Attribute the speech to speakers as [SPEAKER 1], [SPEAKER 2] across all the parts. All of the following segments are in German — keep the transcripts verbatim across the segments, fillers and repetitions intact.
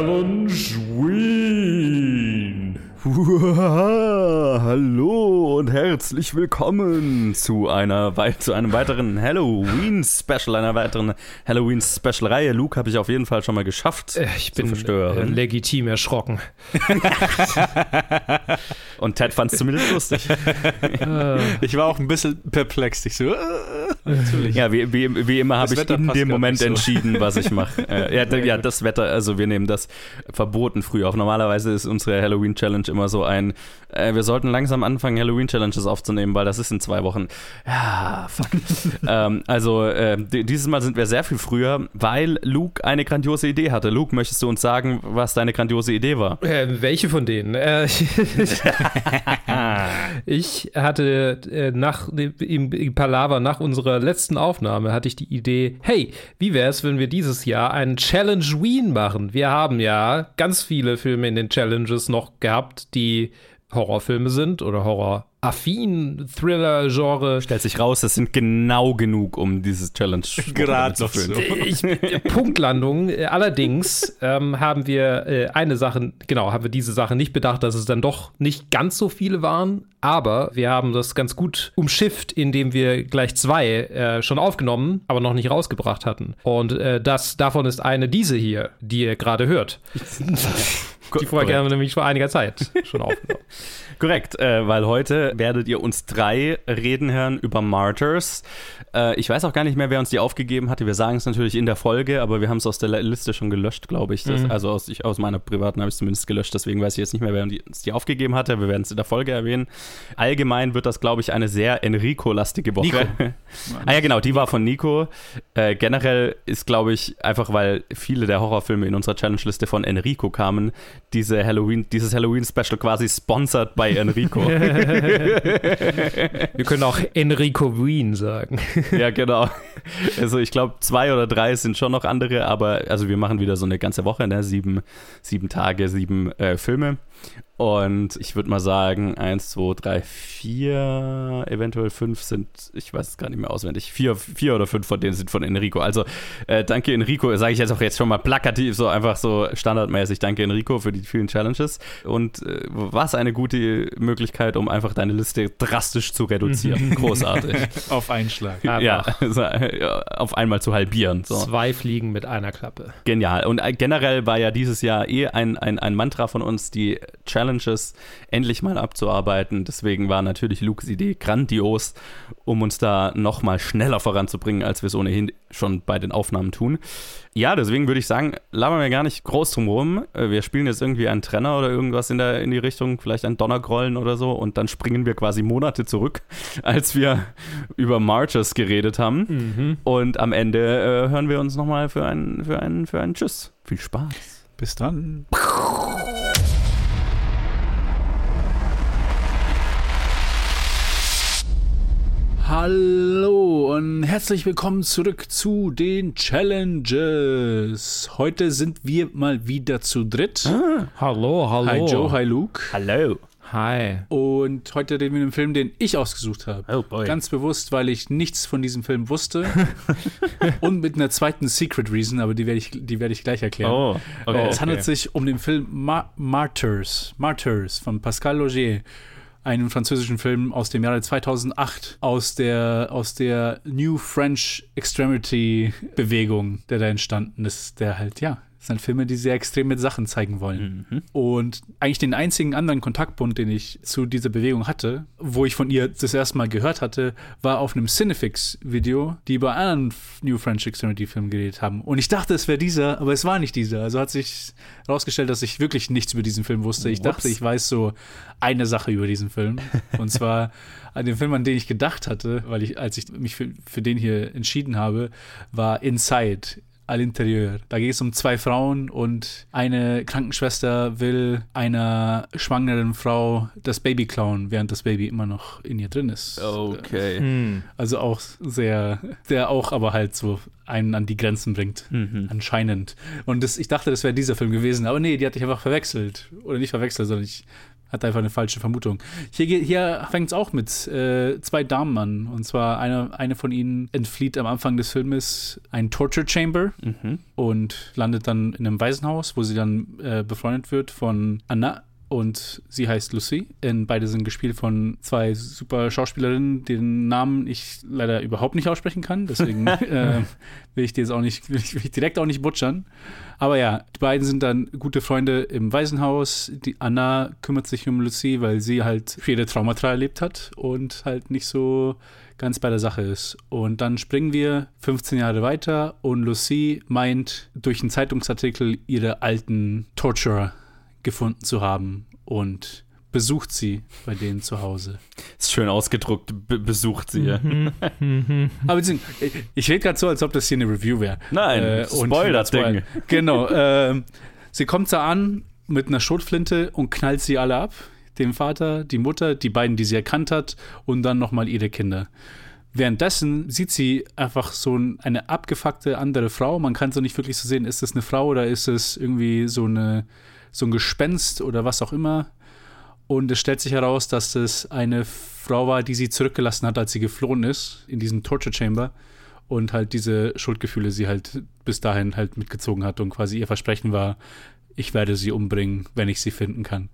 [SPEAKER 1] Challenge Wien.
[SPEAKER 2] Hallo und herzlich willkommen zu einer zu einem weiteren Halloween-Special, einer weiteren Halloween-Special-Reihe. Luke habe ich auf jeden Fall schon mal geschafft
[SPEAKER 3] ich
[SPEAKER 2] zu
[SPEAKER 3] bin
[SPEAKER 2] verstören.
[SPEAKER 3] legitim erschrocken.
[SPEAKER 2] Und Ted fand es zumindest lustig.
[SPEAKER 4] Ich war auch ein bisschen perplex. Ich so, äh, natürlich.
[SPEAKER 2] Ja, wie, wie, wie immer habe ich
[SPEAKER 4] Wetter
[SPEAKER 2] in
[SPEAKER 4] passt
[SPEAKER 2] dem
[SPEAKER 4] grad
[SPEAKER 2] Moment
[SPEAKER 4] nicht so.
[SPEAKER 2] entschieden, was ich mache. Äh, ja, ja, das Wetter, also wir nehmen das verboten früh auf. Normalerweise ist unsere Halloween-Challenge immer so ein, äh, wir sollten langsam anfangen, Halloween-Challenges aufzunehmen, weil das ist in zwei Wochen. Ja, fuck. ähm, also äh, d- dieses Mal sind wir sehr viel früher, weil Luke eine grandiose Idee hatte. Luke, möchtest du uns sagen, was deine grandiose Idee war?
[SPEAKER 3] Äh, welche von denen? Äh, ich hatte äh, nach dem im, im Palaver, nach unserer letzten Aufnahme, hatte ich die Idee, hey, wie wäre es, wenn wir dieses Jahr einen Challenge Wien machen? Wir haben ja ganz viele Filme in den Challenges noch gehabt, die Horrorfilme sind oder Horror-affin, Thriller-Genre.
[SPEAKER 2] Stellt sich raus, es sind genau genug, um dieses Challenge
[SPEAKER 4] Gerade
[SPEAKER 2] zu
[SPEAKER 4] noch
[SPEAKER 2] füllen.
[SPEAKER 4] so.
[SPEAKER 3] Ich, äh, Punktlandung. Äh, Allerdings ähm, haben wir äh, eine Sache, genau, haben wir diese Sache nicht bedacht, dass es dann doch nicht ganz so viele waren, aber wir haben das ganz gut umschifft, indem wir gleich zwei äh, schon aufgenommen, aber noch nicht rausgebracht hatten. Und äh, das davon ist eine diese hier, die ihr gerade hört. Die Folge haben wir nämlich vor einiger Zeit schon aufgenommen.
[SPEAKER 2] Korrekt, äh, weil heute werdet ihr uns drei reden hören über Martyrs. Äh, ich weiß auch gar nicht mehr, wer uns die aufgegeben hatte. Wir sagen es natürlich in der Folge, aber wir haben es aus der Liste schon gelöscht, glaube ich. Das,
[SPEAKER 3] Mhm.
[SPEAKER 2] Also aus, ich, aus meiner privaten habe ich es zumindest gelöscht, deswegen weiß ich jetzt nicht mehr, wer uns die aufgegeben hatte. Wir werden es in der Folge erwähnen. Allgemein wird das, glaube ich, eine sehr Enrico-lastige Woche.
[SPEAKER 4] Nico.
[SPEAKER 2] ah ja, genau, die war von Nico. Äh, generell ist, glaube ich, einfach, weil viele der Horrorfilme in unserer Challenge-Liste von Enrico kamen, diese Halloween, dieses Halloween-Special quasi sponsored bei Enrico.
[SPEAKER 3] Wir können auch Enrico Wien sagen.
[SPEAKER 2] Ja, genau. Also ich glaube, zwei oder drei sind schon noch andere, aber also wir machen wieder so eine ganze Woche, ne? Sieben, sieben Tage, sieben äh, Filme. Und ich würde mal sagen, eins, zwei, drei, vier, eventuell fünf sind, ich weiß es gar nicht mehr auswendig, vier, vier oder fünf von denen sind von Enrico. Also äh, danke Enrico, sage ich jetzt auch jetzt schon mal plakativ, so einfach so standardmäßig, danke Enrico für die vielen Challenges. Und äh, was eine gute Möglichkeit, um einfach deine Liste drastisch zu reduzieren. Großartig.
[SPEAKER 4] Auf einen Schlag.
[SPEAKER 2] Ja, also, ja, auf einmal zu halbieren. So.
[SPEAKER 3] Zwei Fliegen mit einer Klappe.
[SPEAKER 2] Genial. Und äh, generell war ja dieses Jahr eh ein, ein, ein Mantra von uns, die Challenges endlich mal abzuarbeiten. Deswegen war natürlich Lukes Idee grandios, um uns da noch mal schneller voranzubringen, als wir es ohnehin schon bei den Aufnahmen tun. Ja, deswegen würde ich sagen, labern wir gar nicht groß drum rum. Wir spielen jetzt irgendwie einen Trenner oder irgendwas in, der, in die Richtung, vielleicht ein Donnergrollen oder so, und dann springen wir quasi Monate zurück, als wir über Martyrs geredet haben.
[SPEAKER 3] Mhm.
[SPEAKER 2] Und am Ende äh, hören wir uns nochmal für einen, für einen, für einen Tschüss. Viel Spaß.
[SPEAKER 4] Bis dann. Hallo und herzlich willkommen zurück zu den Challenges. Heute sind wir mal wieder zu dritt.
[SPEAKER 2] Ah.
[SPEAKER 3] Hallo, hallo.
[SPEAKER 4] Hi Joe, hi Luke.
[SPEAKER 2] Hallo.
[SPEAKER 3] Hi.
[SPEAKER 4] Und heute reden wir über einen Film, den ich ausgesucht habe.
[SPEAKER 2] Oh boy.
[SPEAKER 4] Ganz bewusst, weil ich nichts von diesem Film wusste. Und mit einer zweiten Secret Reason, aber die werde ich, die werde ich gleich erklären.
[SPEAKER 2] Oh, okay.
[SPEAKER 4] Äh, es handelt sich um den Film Ma- Martyrs, Martyrs von Pascal Laugier. Einen französischen Film aus dem Jahre zweitausendacht, aus der, aus der New French Extremity Bewegung, der da entstanden ist, der halt, ja, das sind Filme, die sehr extrem mit Sachen zeigen wollen.
[SPEAKER 2] Mhm.
[SPEAKER 4] Und eigentlich den einzigen anderen Kontaktpunkt, den ich zu dieser Bewegung hatte, wo ich von ihr das erste Mal gehört hatte, war auf einem Cinefix-Video, die über einen New French Extremity-Film geredet haben. Und ich dachte, es wäre dieser, aber es war nicht dieser. Also hat sich herausgestellt, dass ich wirklich nichts über diesen Film wusste. Ich
[SPEAKER 2] Ups.
[SPEAKER 4] dachte, ich weiß so eine Sache über diesen Film. Und zwar an den Film, an den ich gedacht hatte, weil ich, als ich mich für, für den hier entschieden habe, war Inside. À l'intérieur. Da geht es um zwei Frauen und eine Krankenschwester will einer schwangeren Frau das Baby klauen, während das Baby immer noch in ihr drin ist.
[SPEAKER 2] Okay.
[SPEAKER 3] Hm.
[SPEAKER 4] Also auch sehr, der auch aber halt so einen an die Grenzen bringt.
[SPEAKER 2] Mhm.
[SPEAKER 4] Anscheinend. Und das, ich dachte, das wäre dieser Film gewesen, aber nee, die hatte ich einfach verwechselt. Oder nicht verwechselt, sondern ich hat einfach eine falsche Vermutung. Hier, hier fängt es auch mit äh, zwei Damen an. Und zwar eine, eine von ihnen entflieht am Anfang des Filmes ein Torture Chamber
[SPEAKER 2] Mhm.
[SPEAKER 4] und landet dann in einem Waisenhaus, wo sie dann äh, befreundet wird von Anna. Und sie heißt Lucy. Und beide sind gespielt von zwei super Schauspielerinnen, deren Namen ich leider überhaupt nicht aussprechen kann. Deswegen äh, will ich die jetzt auch nicht, will ich, will ich direkt auch nicht butchern. Aber ja, die beiden sind dann gute Freunde im Waisenhaus. Die Anna kümmert sich um Lucy, weil sie halt viele Traumata erlebt hat und halt nicht so ganz bei der Sache ist. Und dann springen wir fünfzehn Jahre weiter und Lucy meint durch einen Zeitungsartikel ihre alten Torturer gefunden zu haben und besucht sie bei denen zu Hause.
[SPEAKER 2] Ist schön ausgedruckt, be- besucht sie.
[SPEAKER 3] Mhm. Mhm.
[SPEAKER 4] Aber ich, ich rede gerade so, als ob das hier eine Review wäre.
[SPEAKER 2] Nein,
[SPEAKER 4] Äh, und-
[SPEAKER 2] Spoiler-Ding.
[SPEAKER 4] Genau. ähm, sie kommt da an mit einer Schrotflinte und knallt sie alle ab. Den Vater, die Mutter, die beiden, die sie erkannt hat und dann nochmal ihre Kinder. Währenddessen sieht sie einfach so ein, eine abgefuckte andere Frau. Man kann so nicht wirklich so sehen, ist das eine Frau oder ist es irgendwie so eine so ein Gespenst oder was auch immer. Und es stellt sich heraus, dass das eine Frau war, die sie zurückgelassen hat, als sie geflohen ist, in diesem Torture Chamber. Und halt diese Schuldgefühle sie halt bis dahin halt mitgezogen hat und quasi ihr Versprechen war, ich werde sie umbringen, wenn ich sie finden kann.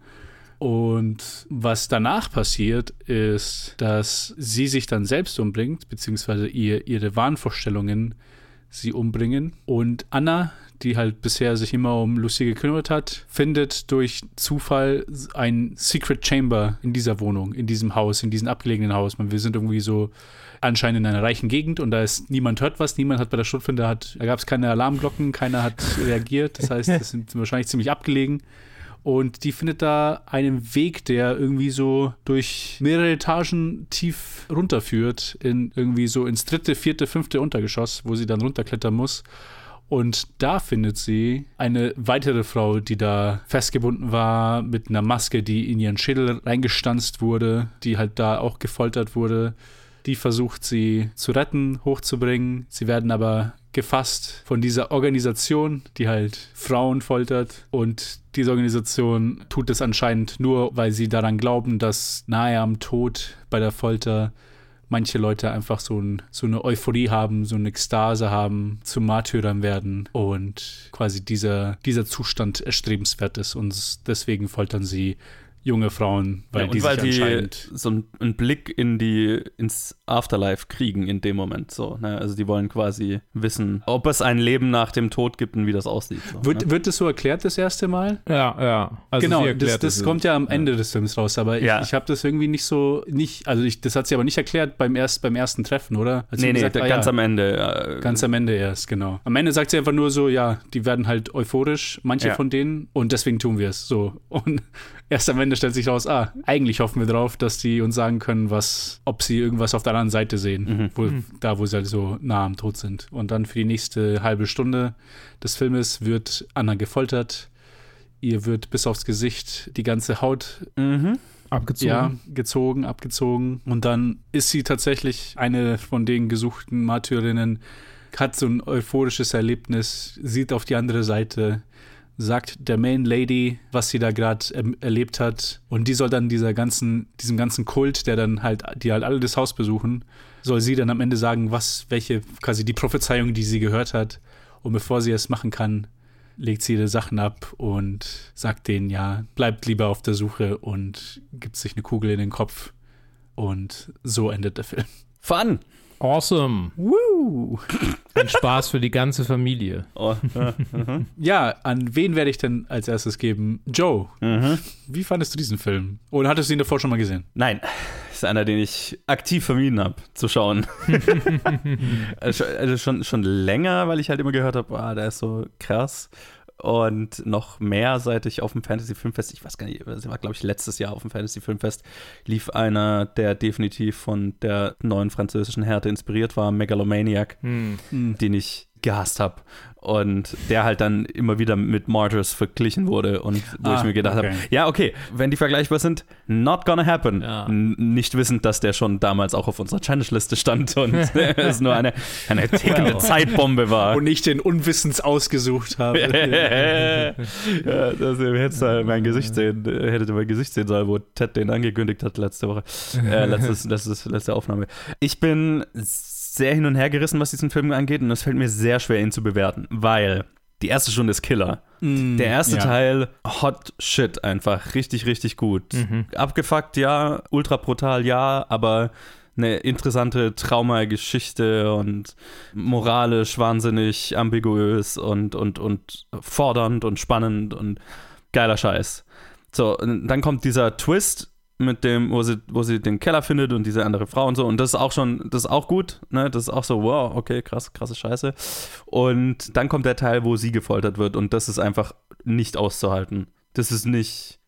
[SPEAKER 4] Und was danach passiert, ist, dass sie sich dann selbst umbringt, beziehungsweise ihr, ihre Wahnvorstellungen sie umbringen. Und Anna, die halt bisher sich immer um Lucy gekümmert hat, findet durch Zufall ein Secret Chamber in dieser Wohnung, in diesem Haus, in diesem abgelegenen Haus. Wir sind irgendwie so anscheinend in einer reichen Gegend und da ist niemand hört was, niemand hat bei der Schrotflinte, hat, da gab es keine Alarmglocken, keiner hat reagiert. Das heißt, das sind wahrscheinlich ziemlich abgelegen. Und die findet da einen Weg, der irgendwie so durch mehrere Etagen tief runterführt, in irgendwie so ins dritte, vierte, fünfte Untergeschoss, wo sie dann runterklettern muss. Und da findet sie eine weitere Frau, die da festgebunden war, mit einer Maske, die in ihren Schädel reingestanzt wurde, die halt da auch gefoltert wurde. Die versucht sie zu retten, hochzubringen. Sie werden aber gefasst von dieser Organisation, die halt Frauen foltert. Und diese Organisation tut es anscheinend nur, weil sie daran glauben, dass nahe am Tod bei der Folter manche Leute einfach so, ein, so eine Euphorie haben, so eine Ekstase haben, zu Märtyrern werden und quasi dieser, dieser Zustand erstrebenswert ist und deswegen foltern sie junge Frauen, weil
[SPEAKER 2] ja,
[SPEAKER 4] die
[SPEAKER 2] und weil
[SPEAKER 4] sich
[SPEAKER 2] die
[SPEAKER 4] anscheinend
[SPEAKER 2] so einen, einen Blick in die, ins Afterlife kriegen in dem Moment. So, ne? Also die wollen quasi wissen, ob es ein Leben nach dem Tod gibt und wie das aussieht. So,
[SPEAKER 4] wird,
[SPEAKER 2] ne?
[SPEAKER 4] wird das so erklärt das erste Mal?
[SPEAKER 3] Ja, ja. Also
[SPEAKER 4] genau,
[SPEAKER 3] sie erklärt
[SPEAKER 4] das, das
[SPEAKER 3] es
[SPEAKER 4] kommt ja am Ende des Films raus, aber
[SPEAKER 2] Ja.
[SPEAKER 4] ich, ich habe das irgendwie nicht so, nicht, also ich, das hat sie aber nicht erklärt beim, erst, beim ersten Treffen, oder? Hat sie
[SPEAKER 2] Nee, nee,
[SPEAKER 4] gesagt,
[SPEAKER 2] da-
[SPEAKER 4] ah,
[SPEAKER 2] ganz
[SPEAKER 4] ja,
[SPEAKER 2] am Ende. Äh,
[SPEAKER 4] ganz am Ende erst, genau. Am Ende sagt sie einfach nur so, ja, die werden halt euphorisch, manche
[SPEAKER 2] Ja.
[SPEAKER 4] von denen, und deswegen tun wir es, so. Und erst am Ende stellt sich raus, ah, eigentlich hoffen wir drauf, dass die uns sagen können, was, ob sie irgendwas auf der anderen Seite sehen,
[SPEAKER 2] Mhm.
[SPEAKER 4] wo, da wo sie halt so nah am Tod sind. Und dann für die nächste halbe Stunde des Filmes wird Anna gefoltert. Ihr wird bis aufs Gesicht die ganze Haut
[SPEAKER 2] mhm.
[SPEAKER 3] abgezogen.
[SPEAKER 4] ja, gezogen, abgezogen. Und dann ist sie tatsächlich eine von den gesuchten Martyrinnen, hat so ein euphorisches Erlebnis, sieht auf die andere Seite, sagt der Main Lady, was sie da gerade er- erlebt hat. Und die soll dann dieser ganzen, diesem ganzen Kult, der dann halt, die halt alle das Haus besuchen, soll sie dann am Ende sagen, was, welche, quasi die Prophezeiung, die sie gehört hat. Und bevor sie es machen kann, legt sie ihre Sachen ab und sagt denen, ja, bleibt lieber auf der Suche und gibt sich eine Kugel in den Kopf. Und so endet der Film.
[SPEAKER 2] Fun!
[SPEAKER 3] Awesome.
[SPEAKER 4] Woo!
[SPEAKER 3] Ein Spaß für die ganze Familie.
[SPEAKER 2] Oh, äh, mhm.
[SPEAKER 4] Ja, an wen werde ich denn als erstes geben? Joe,
[SPEAKER 2] Mhm.
[SPEAKER 4] wie fandest du diesen Film? Oder hattest du ihn davor schon mal gesehen?
[SPEAKER 2] Nein, ist einer, den ich aktiv vermieden habe zu schauen. also also schon, schon länger, weil ich halt immer gehört habe, ah, der ist so krass. Und noch mehr, seit ich auf dem Fantasy-Filmfest, ich weiß gar nicht, das war, glaube ich, letztes Jahr auf dem Fantasy-Filmfest, lief einer, der definitiv von der neuen französischen Härte inspiriert war, Megalomaniac,
[SPEAKER 3] Hm.
[SPEAKER 4] Hm.
[SPEAKER 2] den ich gehasst habe. Und der halt dann immer wieder mit Martyrs verglichen wurde und wo
[SPEAKER 4] Ah,
[SPEAKER 2] ich mir gedacht
[SPEAKER 4] okay.
[SPEAKER 2] habe, ja, okay, wenn die vergleichbar sind, not gonna happen.
[SPEAKER 3] Ja.
[SPEAKER 2] N- Nicht wissend, dass der schon damals auch auf unserer Challenge-Liste stand und es nur eine, eine tickende
[SPEAKER 3] Wow.
[SPEAKER 2] Zeitbombe war.
[SPEAKER 4] Und nicht den Unwissens ausgesucht habe.
[SPEAKER 2] Ja, das, ihr hättet da mein Gesicht sehen, hättet ihr mein Gesicht sehen sollen, wo Ted den angekündigt hat letzte Woche. Äh, letztes, letztes, letzte Aufnahme. Ich bin sehr hin und her gerissen, was diesen Film angeht, und es fällt mir sehr schwer, ihn zu bewerten, weil die erste Stunde ist Killer.
[SPEAKER 4] Mm,
[SPEAKER 2] Der erste
[SPEAKER 4] ja.
[SPEAKER 2] Teil, hot shit einfach, richtig, richtig gut.
[SPEAKER 3] Mhm.
[SPEAKER 2] Abgefuckt, ja, ultra brutal, ja, aber eine interessante Traumageschichte und moralisch wahnsinnig ambiguös und, und, und fordernd und spannend und geiler Scheiß. So, und dann kommt dieser Twist mit dem, wo sie, wo sie den Keller findet und diese andere Frau und so, und das ist auch schon, das ist auch gut, ne, das ist auch so, wow, okay, krass, krasse Scheiße. Und dann kommt der Teil, wo sie gefoltert wird, und das ist einfach nicht auszuhalten. Das ist nicht,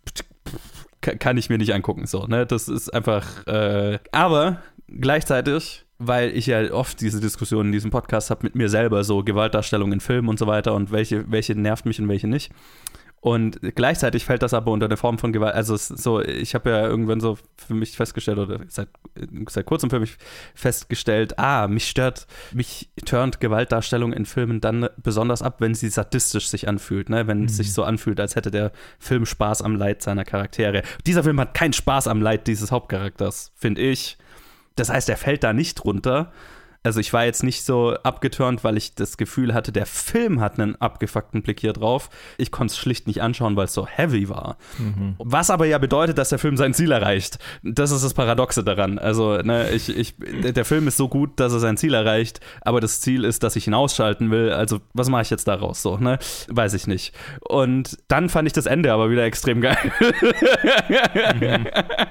[SPEAKER 2] kann ich mir nicht angucken, so, ne, das ist einfach, äh, aber gleichzeitig, weil ich ja oft diese Diskussionen in diesem Podcast habe mit mir selber, so Gewaltdarstellung in Filmen und so weiter und welche, welche nervt mich und welche nicht. Und gleichzeitig fällt das aber unter der Form von Gewalt. Also es ist so, ich habe ja irgendwann so für mich festgestellt, oder seit, seit kurzem für mich festgestellt, ah, mich stört, mich turnt Gewaltdarstellung in Filmen dann besonders ab, wenn sie sadistisch sich anfühlt, ne? Wenn
[SPEAKER 3] Mhm.
[SPEAKER 2] es sich so anfühlt, als hätte der Film Spaß am Leid seiner Charaktere. Dieser Film hat keinen Spaß am Leid dieses Hauptcharakters, finde ich. Das heißt, er fällt da nicht runter. Also ich war jetzt nicht so abgeturnt, weil ich das Gefühl hatte, der Film hat einen abgefuckten Blick hier drauf. Ich konnte es schlicht nicht anschauen, weil es so heavy war.
[SPEAKER 3] Mhm.
[SPEAKER 2] Was aber ja bedeutet, dass der Film sein Ziel erreicht. Das ist das Paradoxe daran. Also ne, ich, ich, der Film ist so gut, dass er sein Ziel erreicht, aber das Ziel ist, dass ich ihn ausschalten will. Also was mache ich jetzt daraus so? Ne? Weiß ich nicht. Und dann fand ich das Ende aber wieder extrem geil. Mhm.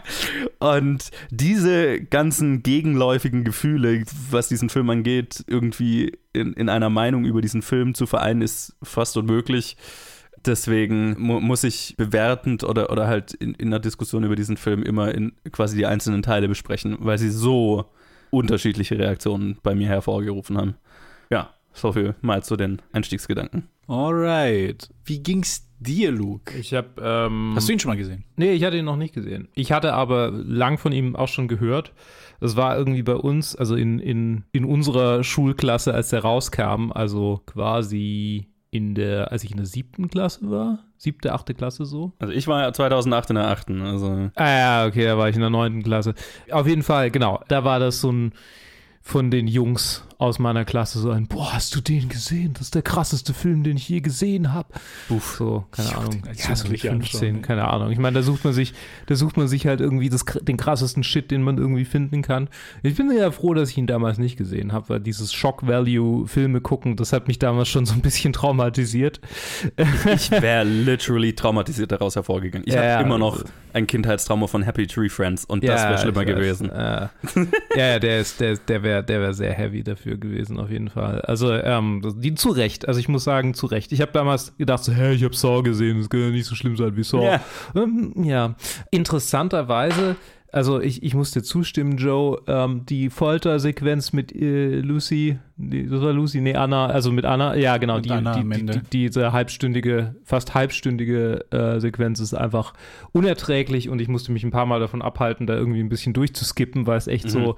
[SPEAKER 2] Und diese ganzen gegenläufigen Gefühle, was diesen Film angeht, irgendwie in, in einer Meinung über diesen Film zu vereinen, ist fast unmöglich. Deswegen mu- muss ich bewertend oder, oder halt in, in einer Diskussion über diesen Film immer in quasi die einzelnen Teile besprechen, weil sie so unterschiedliche Reaktionen bei mir hervorgerufen haben. Ja, so viel mal zu den Einstiegsgedanken.
[SPEAKER 4] Alright. Wie ging's dir, Luke?
[SPEAKER 3] Ich habe ähm,
[SPEAKER 4] Hast du ihn schon mal gesehen?
[SPEAKER 3] Nee, ich hatte ihn noch nicht gesehen. Ich hatte aber lang von ihm auch schon gehört. Das war irgendwie bei uns, also in, in, in unserer Schulklasse, als der rauskam, also quasi in der, als ich in der siebten Klasse war, siebte, achte Klasse so.
[SPEAKER 2] Also ich war ja zweitausendacht in der achten, also
[SPEAKER 3] Ah ja, okay, da war ich in der neunten Klasse. Auf jeden Fall, genau, da war das so ein von den Jungs aus meiner Klasse so ein, boah, hast du den gesehen? Das ist der krasseste Film, den ich je gesehen habe. So, keine
[SPEAKER 4] Ich
[SPEAKER 3] Ahnung.
[SPEAKER 4] den als
[SPEAKER 3] Ja, so mit
[SPEAKER 4] Jugendlicher
[SPEAKER 3] fünfzehn,
[SPEAKER 4] anschauen,
[SPEAKER 3] keine Ahnung. Ich meine, da sucht man sich, da sucht man sich halt irgendwie das, den krassesten Shit, den man irgendwie finden kann. Ich bin ja froh, dass ich ihn damals nicht gesehen habe, weil dieses Shock-Value-Filme gucken, das hat mich damals schon so ein bisschen traumatisiert.
[SPEAKER 2] ich wäre literally traumatisiert daraus hervorgegangen. Ich
[SPEAKER 3] Ja,
[SPEAKER 2] habe
[SPEAKER 3] ja,
[SPEAKER 2] immer noch
[SPEAKER 3] also-
[SPEAKER 2] ein Kindheitstrauma von Happy Tree Friends und das wäre schlimmer
[SPEAKER 3] ich weiß.
[SPEAKER 2] gewesen.
[SPEAKER 3] Äh, ja, ja, der ist, der, der wäre, der wäre sehr heavy dafür gewesen, auf jeden Fall. Also, ähm, die zu Recht. Also ich muss sagen, zu Recht. Ich habe damals gedacht, so, hä, ich habe Saw gesehen, das kann ja nicht so schlimm sein wie Saw.
[SPEAKER 2] Ja.
[SPEAKER 3] Ähm, ja. Interessanterweise, also ich, ich muss dir zustimmen, Joe, ähm, die Foltersequenz mit äh, Lucy, die, das war Lucy, nee, Anna, also mit Anna, ja genau,
[SPEAKER 4] Mit
[SPEAKER 3] die,
[SPEAKER 4] Anna
[SPEAKER 3] die,
[SPEAKER 4] am
[SPEAKER 3] die,
[SPEAKER 4] Ende.
[SPEAKER 3] die, diese halbstündige, fast halbstündige äh, Sequenz ist einfach unerträglich und ich musste mich ein paar Mal davon abhalten, da irgendwie ein bisschen durchzuskippen, weil es echt
[SPEAKER 2] Mhm.
[SPEAKER 3] so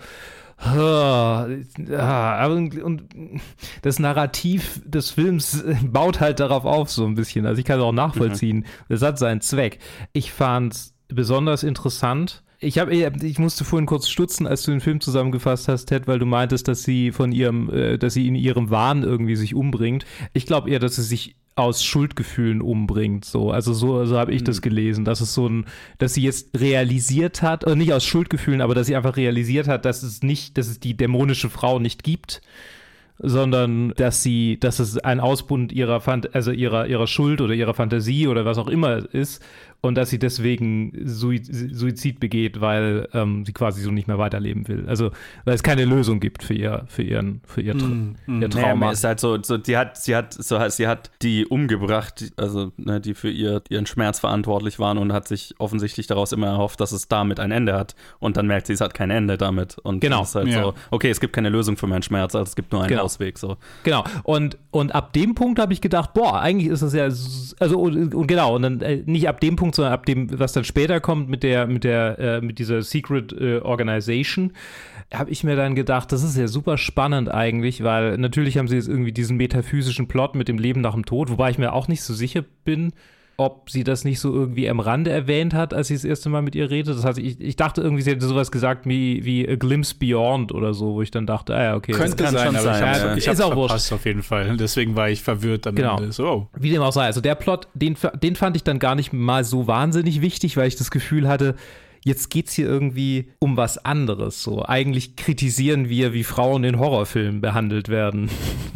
[SPEAKER 3] Ah, aber und das Narrativ des Films baut halt darauf auf so ein bisschen. Also ich kann es auch nachvollziehen. Das hat seinen Zweck. Ich fand es besonders interessant. Ich habe, ich musste vorhin kurz stutzen, als du den Film zusammengefasst hast, Ted, weil du meintest, dass sie von ihrem, äh, dass sie in ihrem Wahn irgendwie sich umbringt. Ich glaube eher, dass sie sich aus Schuldgefühlen umbringt, so. Also so, so habe ich das gelesen, dass es so ein, dass sie jetzt realisiert hat, oder nicht aus Schuldgefühlen, aber dass sie einfach realisiert hat, dass es nicht, dass es die dämonische Frau nicht gibt, sondern dass sie, dass es ein Ausbund ihrer Fant- also ihrer, ihrer Schuld oder ihrer Fantasie oder was auch immer ist und dass sie deswegen Suizid begeht, weil ähm, sie quasi so nicht mehr weiterleben will. Also, weil es keine Lösung gibt für ihr, für ihren, für ihr, Tra-
[SPEAKER 2] mm, mm.
[SPEAKER 3] ihr Trauma.
[SPEAKER 2] Naja, ist halt so, so, die hat, sie hat, so, sie hat die umgebracht, also ne, die für ihr, ihren Schmerz verantwortlich waren und hat sich offensichtlich daraus immer erhofft, dass es damit ein Ende hat. Und dann merkt sie, es hat kein Ende damit. Und
[SPEAKER 3] genau.
[SPEAKER 2] es ist halt
[SPEAKER 4] ja.
[SPEAKER 2] so, okay, es gibt keine Lösung für meinen Schmerz, also es gibt nur einen
[SPEAKER 3] genau.
[SPEAKER 2] Ausweg. So.
[SPEAKER 3] Genau. Und, und ab dem Punkt habe ich gedacht, boah, eigentlich ist das ja, also und, und genau, und dann äh, nicht ab dem Punkt, sondern ab dem, was dann später kommt mit der, mit der, äh, mit dieser Secret äh, Organization, habe ich mir dann gedacht, das ist ja super spannend eigentlich, weil natürlich haben sie jetzt irgendwie diesen metaphysischen Plot mit dem Leben nach dem Tod, wobei ich mir auch nicht so sicher bin, ob sie das nicht so irgendwie am Rande erwähnt hat, als sie das erste Mal mit ihr redet. Das heißt, ich, ich dachte irgendwie, sie hätte sowas gesagt wie, wie A Glimpse Beyond oder so, wo ich dann dachte, ah ja, okay.
[SPEAKER 4] Könnte
[SPEAKER 2] das kann
[SPEAKER 4] sein,
[SPEAKER 2] schon
[SPEAKER 4] aber
[SPEAKER 2] sein,
[SPEAKER 4] ich habe
[SPEAKER 2] ja.
[SPEAKER 4] ich hab
[SPEAKER 3] Ist auch
[SPEAKER 4] verpasst auf jeden Fall. Deswegen war ich verwirrt am
[SPEAKER 3] Genau.
[SPEAKER 4] Ende. So, oh.
[SPEAKER 3] Wie dem auch sei. Also der Plot, den, den fand ich dann gar nicht mal so wahnsinnig wichtig, weil ich das Gefühl hatte, jetzt geht's hier irgendwie um was anderes. So, eigentlich kritisieren wir, wie Frauen in Horrorfilmen behandelt werden,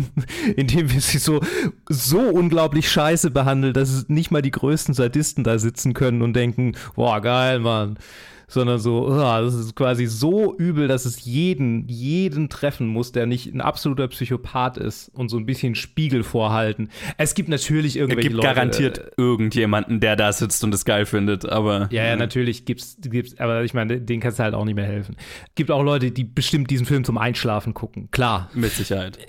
[SPEAKER 3] indem wir sie so so unglaublich scheiße behandeln, dass es nicht mal die größten Sadisten da sitzen können und denken, boah, geil, Mann. Sondern so, oh, das ist quasi so übel, dass es jeden, jeden treffen muss, der nicht ein absoluter Psychopath ist und so ein bisschen Spiegel vorhalten. Es gibt natürlich irgendwelche
[SPEAKER 2] Es gibt
[SPEAKER 3] Leute,
[SPEAKER 2] garantiert
[SPEAKER 3] äh,
[SPEAKER 2] irgendjemanden, der da sitzt und es geil findet, aber...
[SPEAKER 3] Ja, ja, natürlich gibt's, gibt's, aber ich meine, denen kannst du halt auch nicht mehr helfen. Gibt auch Leute, die bestimmt diesen Film zum Einschlafen gucken, klar.
[SPEAKER 2] Mit Sicherheit.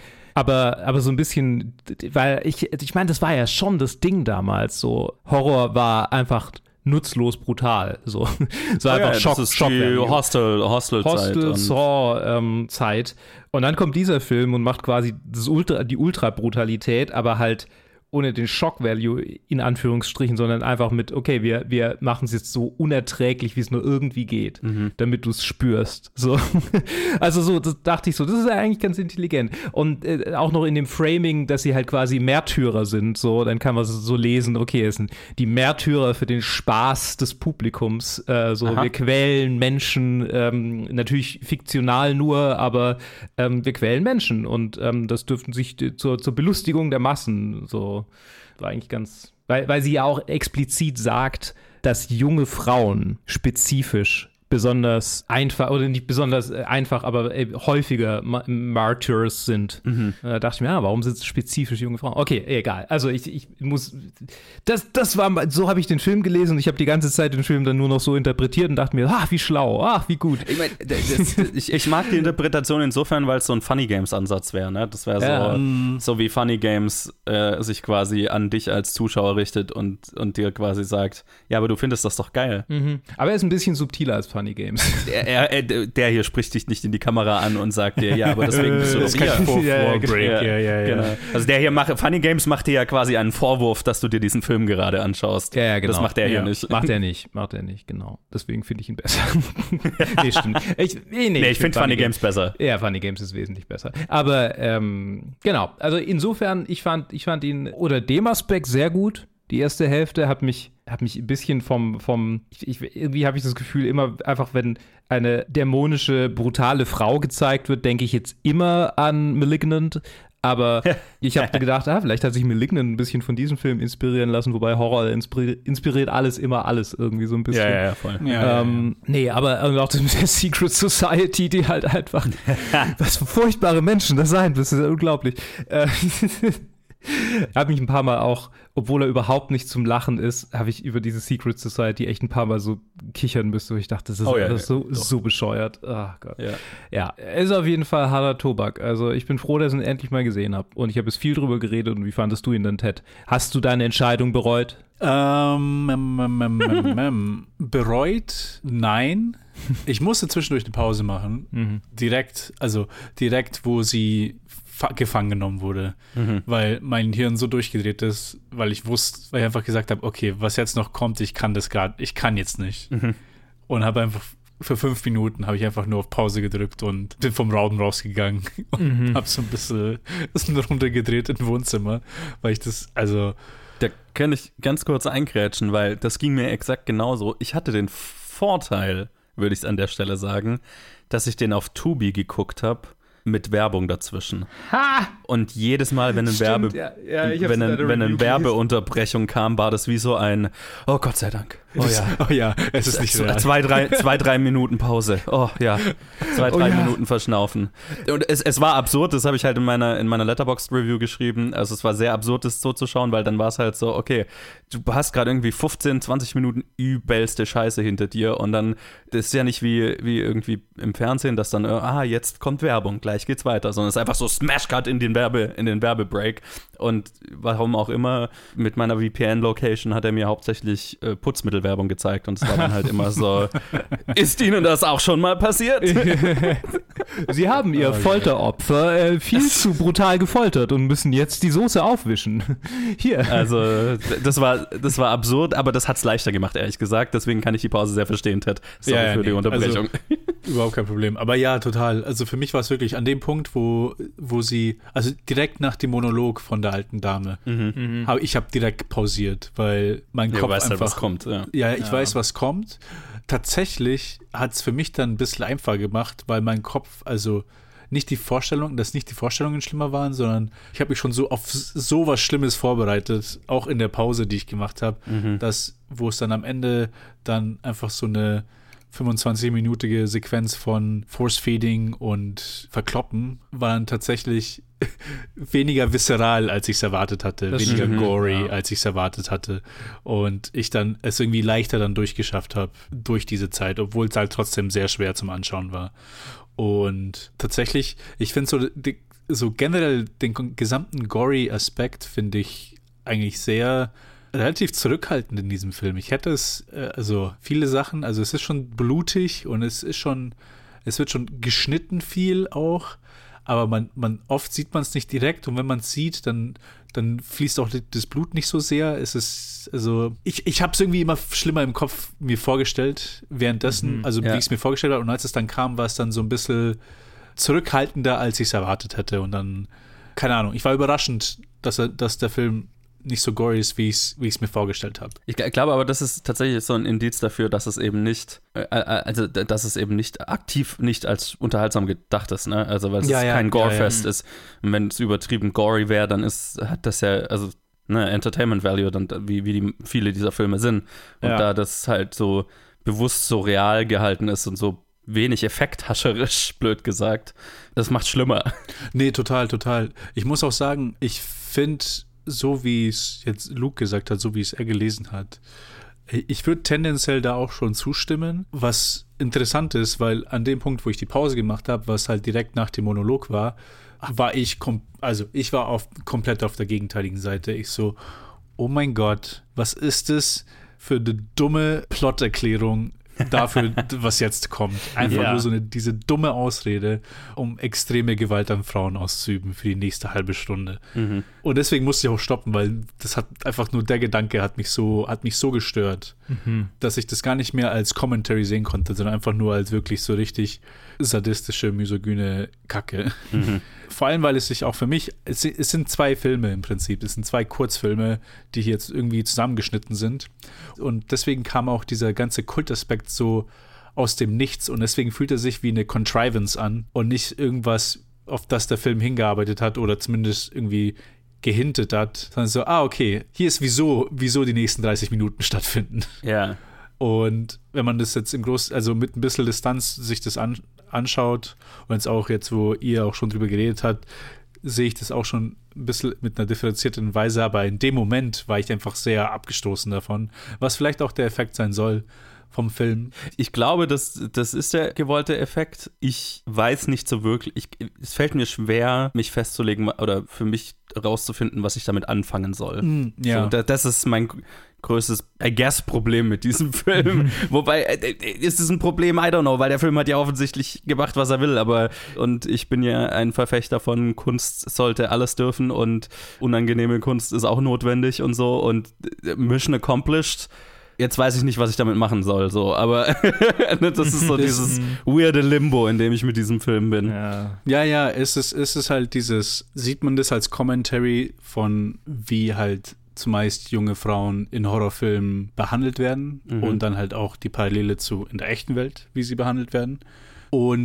[SPEAKER 3] Aber, aber so ein bisschen, weil ich, ich meine, das war ja schon das Ding damals, so Horror war einfach nutzlos brutal, so. So
[SPEAKER 2] Oh
[SPEAKER 3] einfach
[SPEAKER 2] ja,
[SPEAKER 3] Schock,
[SPEAKER 2] das ist
[SPEAKER 3] Schock.
[SPEAKER 2] die Hostel, Hostel-Zeit.
[SPEAKER 3] Hostel,
[SPEAKER 2] und-
[SPEAKER 3] Saw-Zeit. Und dann kommt dieser Film und macht quasi das Ultra, die Ultra-Brutalität, aber halt ohne den Shock-Value in Anführungsstrichen, sondern einfach mit, okay, wir, wir machen es jetzt so unerträglich, wie es nur irgendwie geht,
[SPEAKER 2] Mhm.
[SPEAKER 3] damit du es spürst. So. Also so, das dachte ich so, das ist ja eigentlich ganz intelligent. Und äh, auch noch in dem Framing, dass sie halt quasi Märtyrer sind, so, dann kann man so lesen, okay, es sind die Märtyrer für den Spaß des Publikums, äh, so,
[SPEAKER 2] Aha.
[SPEAKER 3] wir quälen Menschen, ähm, natürlich fiktional nur, aber ähm, wir quälen Menschen und ähm, das dürften sich die, zur, zur Belustigung der Massen, so, war eigentlich ganz, weil, weil sie ja auch explizit sagt, dass junge Frauen spezifisch besonders einfach, oder nicht besonders äh, einfach, aber äh, häufiger Ma- Martyrs sind.
[SPEAKER 2] Mhm.
[SPEAKER 3] Da dachte ich mir, ja, warum sind es spezifisch junge Frauen? Okay, egal. Also ich, ich muss, das, das war, mal- so habe ich den Film gelesen und ich habe die ganze Zeit den Film dann nur noch so interpretiert und dachte mir, ach, wie schlau, ach, wie gut.
[SPEAKER 2] Ich, mein, das, ich, ich mag die Interpretation insofern, weil es so ein Funny Games-Ansatz wäre. Ne? Das wäre
[SPEAKER 3] Ja.
[SPEAKER 2] so, so wie Funny Games äh, sich quasi an dich als Zuschauer richtet und, und dir quasi sagt, ja, aber du findest das doch geil.
[SPEAKER 3] Mhm. Aber er ist ein bisschen subtiler als Funny Games.
[SPEAKER 2] Der, er, er, der hier spricht dich nicht in die Kamera an und sagt dir, ja, aber deswegen bist du
[SPEAKER 4] das
[SPEAKER 2] doch
[SPEAKER 4] ist kein
[SPEAKER 2] hier.
[SPEAKER 4] Vor-
[SPEAKER 3] Ja, ja,
[SPEAKER 4] Vorbreak.
[SPEAKER 2] Ja,
[SPEAKER 4] Ja, ja, ja.
[SPEAKER 2] Genau. Also der hier macht, Funny Games macht dir ja quasi einen Vorwurf, dass du dir diesen Film gerade anschaust.
[SPEAKER 3] Ja, ja, genau.
[SPEAKER 2] Das macht der
[SPEAKER 4] Ja.
[SPEAKER 2] hier nicht.
[SPEAKER 3] Macht er nicht, macht er nicht, genau. Deswegen finde ich ihn besser. nee, stimmt. Ich, nee, nee,
[SPEAKER 2] Nee, ich finde Funny Games besser.
[SPEAKER 3] Ja, Funny Games ist wesentlich besser. Aber ähm, genau, also insofern, ich fand, ich fand ihn oder dem Aspekt sehr gut. Die erste Hälfte hat mich, hat mich ein bisschen vom, vom ich, ich, irgendwie habe ich das Gefühl, immer einfach, wenn eine dämonische, brutale Frau gezeigt wird, denke ich jetzt immer an Malignant. Aber ich habe gedacht, ah, vielleicht hat sich Malignant ein bisschen von diesem Film inspirieren lassen, wobei Horror inspiriert, inspiriert alles immer alles irgendwie so ein bisschen.
[SPEAKER 2] Ja, ja, ja, voll.
[SPEAKER 4] Ja, ja,
[SPEAKER 3] Ähm, nee, aber auch das mit der Secret Society, die halt einfach, was für furchtbare Menschen das sein, das ist ja unglaublich. Äh, Er hat mich ein paar Mal auch, obwohl er überhaupt nicht zum Lachen ist, habe ich über diese Secret Society echt ein paar Mal so kichern müssen, wo ich dachte, das ist
[SPEAKER 2] Oh ja,
[SPEAKER 3] einfach
[SPEAKER 2] ja,
[SPEAKER 3] so,
[SPEAKER 2] doch.
[SPEAKER 3] so bescheuert. Ach Gott.
[SPEAKER 2] Ja.
[SPEAKER 3] Ja, er ist auf jeden Fall harter Tobak. Also ich bin froh, dass ich ihn endlich mal gesehen habe. Und ich habe es viel drüber geredet. Und wie fandest du ihn denn, Ted? Hast du deine Entscheidung bereut?
[SPEAKER 4] Ähm, ähm, ähm, ähm, ähm, ähm, bereut? Nein. Ich musste zwischendurch eine Pause machen.
[SPEAKER 3] Mhm.
[SPEAKER 4] Direkt, also direkt, wo sie fa- gefangen genommen wurde.
[SPEAKER 2] Mhm.
[SPEAKER 4] Weil mein Hirn so durchgedreht ist, weil ich wusste, weil ich einfach gesagt habe, okay, was jetzt noch kommt, ich kann das gerade, ich kann jetzt nicht.
[SPEAKER 2] Mhm.
[SPEAKER 4] Und habe einfach für fünf Minuten habe ich einfach nur auf Pause gedrückt und bin vom Raum rausgegangen und
[SPEAKER 3] Mhm.
[SPEAKER 4] habe so ein bisschen eine Runde gedreht im Wohnzimmer, weil ich das, also
[SPEAKER 2] Da kann ich ganz kurz eingrätschen, weil das ging mir exakt genauso. Ich hatte den Vorteil, würde ich es an der Stelle sagen, dass ich den auf Tubi geguckt habe mit Werbung dazwischen.
[SPEAKER 3] Ha!
[SPEAKER 2] Und jedes Mal, wenn, ein
[SPEAKER 3] Stimmt,
[SPEAKER 2] Werbe,
[SPEAKER 3] ja, ja, ich hab's
[SPEAKER 2] wenn,
[SPEAKER 3] in
[SPEAKER 2] ein,
[SPEAKER 3] deiner
[SPEAKER 2] wenn eine
[SPEAKER 3] Review gelesen.
[SPEAKER 2] Werbeunterbrechung kam, war das wie so ein, oh Gott sei Dank. Oh ja.
[SPEAKER 4] Oh ja, es ist nicht real.
[SPEAKER 2] Zwei, drei, zwei, drei Minuten Pause. Oh ja. Zwei, drei
[SPEAKER 3] Oh ja.
[SPEAKER 2] Minuten verschnaufen. Und es, es war absurd, das habe ich halt in meiner, in meiner Letterboxd-Review geschrieben. Also es war sehr absurd, das so zu schauen, weil dann war es halt so, okay, du hast gerade irgendwie fünfzehn, zwanzig Minuten übelste Scheiße hinter dir und dann, das ist ja nicht wie, wie irgendwie im Fernsehen, dass dann, ah, jetzt kommt Werbung, gleich geht's weiter, sondern es ist einfach so Smash-Cut in den Werbe, in den Werbebreak. Und warum auch immer, mit meiner V P N-Location hat er mir hauptsächlich äh, Putzmittelwerbung gezeigt und es war dann halt immer so, ist Ihnen das auch schon mal passiert?
[SPEAKER 3] Sie haben Ihr Folteropfer äh, viel zu brutal gefoltert und müssen jetzt die Soße aufwischen. Hier.
[SPEAKER 2] Also, das war, das war absurd, aber das hat es leichter gemacht, ehrlich gesagt. Deswegen kann ich die Pause sehr verstehen, Ted. Sorry
[SPEAKER 4] Ja, ja,
[SPEAKER 2] für
[SPEAKER 4] nee,
[SPEAKER 2] die Unterbrechung.
[SPEAKER 4] Also, überhaupt kein Problem. Aber ja, total. Also für mich war es wirklich an dem Punkt, wo, wo sie, also direkt nach dem Monolog von der alten Dame,
[SPEAKER 2] Mhm.
[SPEAKER 4] hab, ich habe direkt pausiert, weil mein
[SPEAKER 2] Ja,
[SPEAKER 4] Kopf
[SPEAKER 2] weißt
[SPEAKER 4] einfach,
[SPEAKER 2] halt, was kommt. Ja.
[SPEAKER 4] Ja, ich
[SPEAKER 3] Ja.
[SPEAKER 4] weiß, was kommt. Tatsächlich hat es für mich dann ein bisschen einfacher gemacht, weil mein Kopf, also nicht die Vorstellung, dass nicht die Vorstellungen schlimmer waren, sondern ich habe mich schon so auf so was Schlimmes vorbereitet, auch in der Pause, die ich gemacht habe,
[SPEAKER 2] Mhm.
[SPEAKER 4] dass, wo es dann am Ende dann einfach so eine fünfundzwanzig-minütige Sequenz von Force-Feeding und Verkloppen war dann tatsächlich weniger visceral, als ich es erwartet hatte,
[SPEAKER 3] Das
[SPEAKER 4] weniger
[SPEAKER 2] stimmt,
[SPEAKER 4] gory,
[SPEAKER 3] ja.
[SPEAKER 4] als ich es erwartet hatte und ich dann es irgendwie leichter dann durchgeschafft habe durch diese Zeit, obwohl es halt trotzdem sehr schwer zum Anschauen war. Und tatsächlich, ich finde so, die, so generell den gesamten gory-Aspekt finde ich eigentlich sehr relativ zurückhaltend in diesem Film. Ich hätte es, äh, also viele Sachen, also es ist schon blutig und es ist schon, es wird schon geschnitten viel auch, aber man, man oft sieht man es nicht direkt und wenn man es sieht, dann, dann fließt auch das Blut nicht so sehr. Es ist, also, ich, ich habe es irgendwie immer schlimmer im Kopf mir vorgestellt, währenddessen,
[SPEAKER 3] Mhm,
[SPEAKER 4] also
[SPEAKER 2] ja.
[SPEAKER 4] wie ich es mir vorgestellt habe und als es dann kam, war es dann so ein bisschen zurückhaltender, als ich es erwartet hätte und dann, keine Ahnung, ich war überraschend, dass, er, dass der Film nicht so gory ist, wie ich es wie ich's mir vorgestellt habe.
[SPEAKER 2] Ich gl- glaube aber, das ist tatsächlich so ein Indiz dafür, dass es eben nicht, äh, also d- dass es eben nicht aktiv nicht als unterhaltsam gedacht ist, ne? Also weil es
[SPEAKER 4] Ja, ja,
[SPEAKER 2] kein Gore-Fest
[SPEAKER 4] ja, ja.
[SPEAKER 2] ist. Und wenn es übertrieben gory wäre, dann ist, hat das ja, also ne, Entertainment Value, dann, wie, wie die, viele dieser Filme sind. Und
[SPEAKER 4] Ja.
[SPEAKER 2] da das halt so bewusst so real gehalten ist und so wenig effekthascherisch, blöd gesagt, das macht schlimmer.
[SPEAKER 4] Nee, total, total. Ich muss auch sagen, ich finde, so wie es jetzt Luke gesagt hat, so wie es er gelesen hat, ich würde tendenziell da auch schon zustimmen, was interessant ist, weil an dem Punkt, wo ich die Pause gemacht habe, was halt direkt nach dem Monolog war, war ich, kom- also ich war auf, komplett auf der gegenteiligen Seite. Ich so, oh mein Gott, was ist das für eine dumme Plotterklärung dafür, was jetzt kommt. Einfach
[SPEAKER 3] Ja.
[SPEAKER 4] nur so eine, diese dumme Ausrede, um extreme Gewalt an Frauen auszuüben für die nächste halbe Stunde.
[SPEAKER 2] Mhm.
[SPEAKER 4] Und deswegen musste ich auch stoppen, weil das hat einfach nur der Gedanke hat mich so, hat mich so gestört,
[SPEAKER 3] Mhm.
[SPEAKER 4] dass ich das gar nicht mehr als Commentary sehen konnte, sondern einfach nur als wirklich so richtig sadistische, misogyne Kacke.
[SPEAKER 2] Mhm.
[SPEAKER 4] Vor allem, weil es sich auch für mich, es, es sind zwei Filme im Prinzip, es sind zwei Kurzfilme, die jetzt irgendwie zusammengeschnitten sind. Und deswegen kam auch dieser ganze Kultaspekt so aus dem Nichts und deswegen fühlt er sich wie eine Contrivance an und nicht irgendwas, auf das der Film hingearbeitet hat oder zumindest irgendwie gehintet hat, sondern so, ah, okay, hier ist wieso, wieso die nächsten dreißig Minuten stattfinden.
[SPEAKER 2] Ja.
[SPEAKER 4] Und wenn man das jetzt im Groß, also mit ein bisschen Distanz sich das an, anschaut und jetzt auch jetzt, wo ihr auch schon drüber geredet habt, sehe ich das auch schon ein bisschen mit einer differenzierten Weise, aber in dem Moment war ich einfach sehr abgestoßen davon, was vielleicht auch der Effekt sein soll vom Film.
[SPEAKER 2] Ich glaube, das, das ist der gewollte Effekt. Ich weiß nicht so wirklich, ich, es fällt mir schwer, mich festzulegen oder für mich rauszufinden, was ich damit anfangen soll.
[SPEAKER 4] Ja.
[SPEAKER 2] So, da, das ist mein größtes, I guess, Problem mit diesem Film. Wobei, äh, ist es ein Problem? I don't know, weil der Film hat ja offensichtlich gemacht, was er will, aber und ich bin ja ein Verfechter von Kunst sollte alles dürfen und unangenehme Kunst ist auch notwendig und so und Mission accomplished. Jetzt weiß ich nicht, was ich damit machen soll, so, aber das ist so dieses weirde Limbo, in dem ich mit diesem Film bin.
[SPEAKER 3] Ja.
[SPEAKER 4] Ja, ja, es ist, es ist halt dieses, sieht man das als Commentary von, wie halt zumeist junge Frauen in Horrorfilmen behandelt werden
[SPEAKER 2] Mhm.
[SPEAKER 4] und dann halt auch die Parallele zu in der echten Welt, wie sie behandelt werden. Und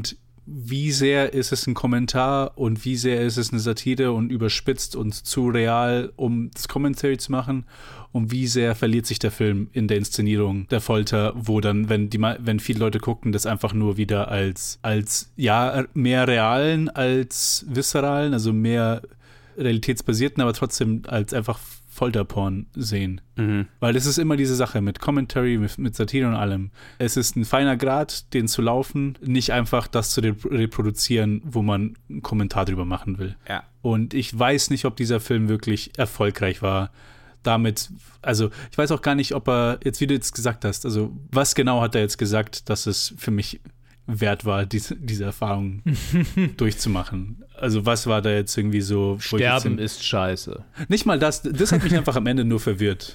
[SPEAKER 4] wie sehr ist es ein Kommentar und wie sehr ist es eine Satire und überspitzt und zu real, um das Commentary zu machen, und wie sehr verliert sich der Film in der Inszenierung der Folter, wo dann, wenn die wenn viele Leute gucken, das einfach nur wieder als, als ja, mehr realen als viszeralen, also mehr realitätsbasierten, aber trotzdem als einfach Folterporn sehen. Mhm. Weil es ist immer diese Sache mit Commentary, mit, mit Satire und allem. Es ist ein feiner Grad, den zu laufen, nicht einfach das zu reproduzieren, wo man einen Kommentar drüber machen will.
[SPEAKER 2] Ja.
[SPEAKER 4] Und ich weiß nicht, ob dieser Film wirklich erfolgreich war. Damit, also ich weiß auch gar nicht, ob er, jetzt wie du jetzt gesagt hast, also was genau hat er jetzt gesagt, dass es für mich wert war, diese, diese Erfahrung durchzumachen. Also was war da jetzt irgendwie so...
[SPEAKER 3] Sterben ist scheiße.
[SPEAKER 4] Nicht mal das, das hat mich einfach am Ende nur verwirrt.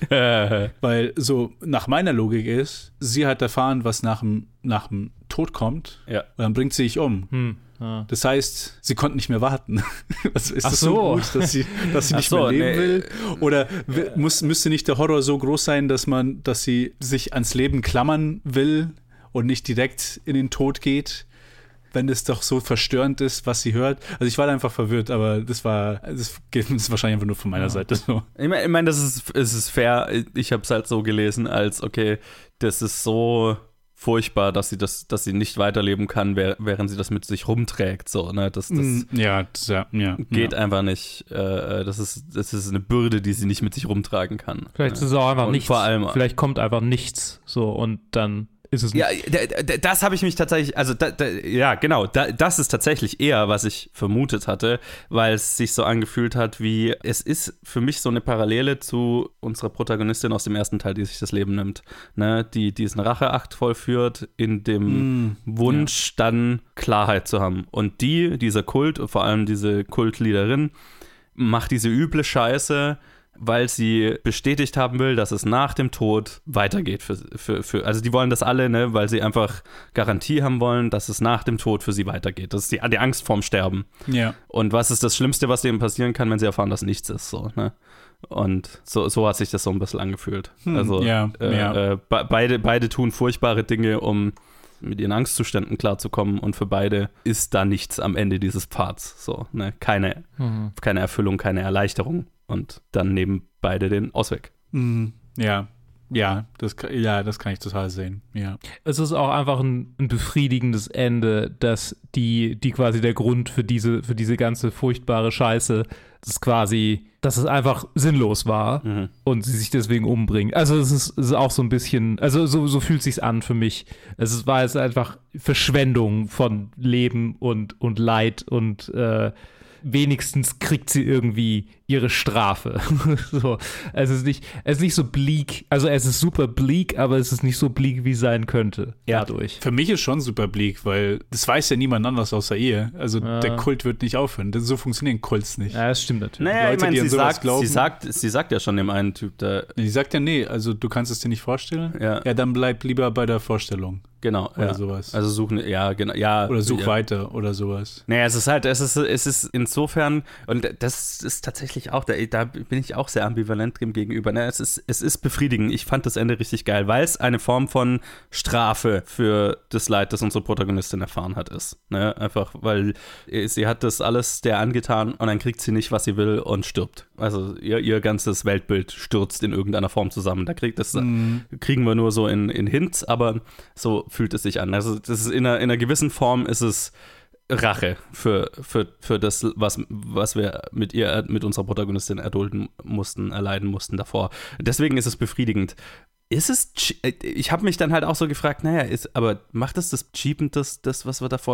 [SPEAKER 4] Weil so nach meiner Logik ist, sie hat erfahren, was nach dem, nach dem Tod kommt,
[SPEAKER 2] ja.
[SPEAKER 4] Und dann bringt sie sich um.
[SPEAKER 3] Hm. Ah.
[SPEAKER 4] Das heißt, sie konnten nicht mehr warten. Also ist
[SPEAKER 3] Ach
[SPEAKER 4] das
[SPEAKER 3] so.
[SPEAKER 4] so gut, dass sie, dass sie nicht
[SPEAKER 2] so,
[SPEAKER 4] mehr leben
[SPEAKER 2] nee.
[SPEAKER 4] will? Oder w- muss, müsste nicht der Horror so groß sein, dass man, dass sie sich ans Leben klammern will und nicht direkt in den Tod geht, wenn es doch so verstörend ist, was sie hört? Also ich war da einfach verwirrt, aber das war, das ist wahrscheinlich einfach nur von meiner ja. Seite so.
[SPEAKER 2] Ich meine, ich mein, das ist, es ist fair. Ich habe es halt so gelesen, als okay, das ist so furchtbar, dass sie das, dass sie nicht weiterleben kann, während sie das mit sich rumträgt. So, ne? Das, das
[SPEAKER 4] ja, das, ja, ja,
[SPEAKER 2] geht
[SPEAKER 4] ja.
[SPEAKER 2] einfach nicht. Äh, das ist, das ist eine Bürde, die sie nicht mit sich rumtragen kann.
[SPEAKER 3] Vielleicht ist es auch einfach
[SPEAKER 2] und
[SPEAKER 3] nichts.
[SPEAKER 2] Vor allem,
[SPEAKER 3] vielleicht kommt einfach nichts. So, und dann ist es nicht.
[SPEAKER 2] Ja, d- d- das habe ich mich tatsächlich, also da, da, ja, genau, da, das ist tatsächlich eher, was ich vermutet hatte, weil es sich so angefühlt hat, wie, es ist für mich so eine Parallele zu unserer Protagonistin aus dem ersten Teil, die sich das Leben nimmt, ne, die diesen Racheakt vollführt, in dem mm, Wunsch, ja. dann Klarheit zu haben. Und die, dieser Kult, vor allem diese Kultleaderin, macht diese üble Scheiße, weil sie bestätigt haben will, dass es nach dem Tod weitergeht. Für, für, für, also die wollen das alle, ne, weil sie einfach Garantie haben wollen, dass es nach dem Tod für sie weitergeht. Das ist die, die Angst vorm Sterben.
[SPEAKER 4] Ja.
[SPEAKER 2] Und was ist das Schlimmste, was denen passieren kann, wenn sie erfahren, dass nichts ist? So, ne? Und so, so hat sich das so ein bisschen angefühlt.
[SPEAKER 4] Hm,
[SPEAKER 2] also
[SPEAKER 4] ja,
[SPEAKER 2] äh,
[SPEAKER 4] ja.
[SPEAKER 2] Äh, be- beide, beide tun furchtbare Dinge, um mit ihren Angstzuständen klarzukommen, und für beide ist da nichts am Ende dieses Parts. So, ne? Keine, mhm. keine Erfüllung, keine Erleichterung. Und dann nehmen beide den Ausweg.
[SPEAKER 4] Mhm. Ja, ja das, ja, das kann ich total sehen. Ja.
[SPEAKER 3] Es ist auch einfach ein, ein befriedigendes Ende, dass die, die quasi der Grund für diese, für diese ganze furchtbare Scheiße, das quasi, dass es einfach sinnlos war mhm. und sie sich deswegen umbringen. Also es ist, es ist auch so ein bisschen, also so, so fühlt es sich an für mich. Es war jetzt einfach Verschwendung von Leben und, und Leid und äh, wenigstens kriegt sie irgendwie ihre Strafe. So, es ist nicht, es ist nicht so bleak, also es ist super bleak, aber es ist nicht so bleak, wie es sein könnte.
[SPEAKER 4] Ja,
[SPEAKER 3] dadurch.
[SPEAKER 4] Für mich ist schon super bleak, weil das weiß ja niemand anders außer ihr. Also
[SPEAKER 3] ja.
[SPEAKER 4] der Kult wird nicht aufhören. So funktionieren Kults nicht.
[SPEAKER 3] Ja, das stimmt natürlich.
[SPEAKER 2] Naja,
[SPEAKER 4] Leute,
[SPEAKER 2] ich meine,
[SPEAKER 4] die an
[SPEAKER 2] sie,
[SPEAKER 4] sowas
[SPEAKER 2] sagt,
[SPEAKER 4] glauben,
[SPEAKER 2] sie, sagt, sie sagt ja schon dem einen Typ, der...
[SPEAKER 4] Die sagt ja, nee, also du kannst es dir nicht vorstellen.
[SPEAKER 2] Ja,
[SPEAKER 4] ja dann bleib lieber bei der Vorstellung.
[SPEAKER 2] Genau.
[SPEAKER 4] Oder
[SPEAKER 2] ja.
[SPEAKER 4] sowas.
[SPEAKER 2] Also suchen, ja, genau. Ja,
[SPEAKER 4] oder such
[SPEAKER 2] ja.
[SPEAKER 4] weiter oder sowas.
[SPEAKER 2] Naja, es ist halt, es ist, es ist insofern, und das ist tatsächlich auch, da, da bin ich auch sehr ambivalent dem gegenüber. Ne? Es ist, es ist befriedigend. Ich fand das Ende richtig geil, weil es eine Form von Strafe für das Leid, das unsere Protagonistin erfahren hat, ist. Ne? Einfach, weil sie hat das alles der angetan und dann kriegt sie nicht, was sie will und stirbt. Also ihr, ihr ganzes Weltbild stürzt in irgendeiner Form zusammen. Da kriegt das, mhm. kriegen wir nur so in, in Hints, aber so fühlt es sich an. Also das ist in einer, in einer gewissen Form ist es Rache für, für, für das, was, was wir mit ihr, mit unserer Protagonistin erdulden mussten, erleiden mussten davor. Deswegen ist es befriedigend. Ist es, ich habe mich dann halt auch so gefragt, naja, ist, aber macht es das cheapend, das, das, was wir davor,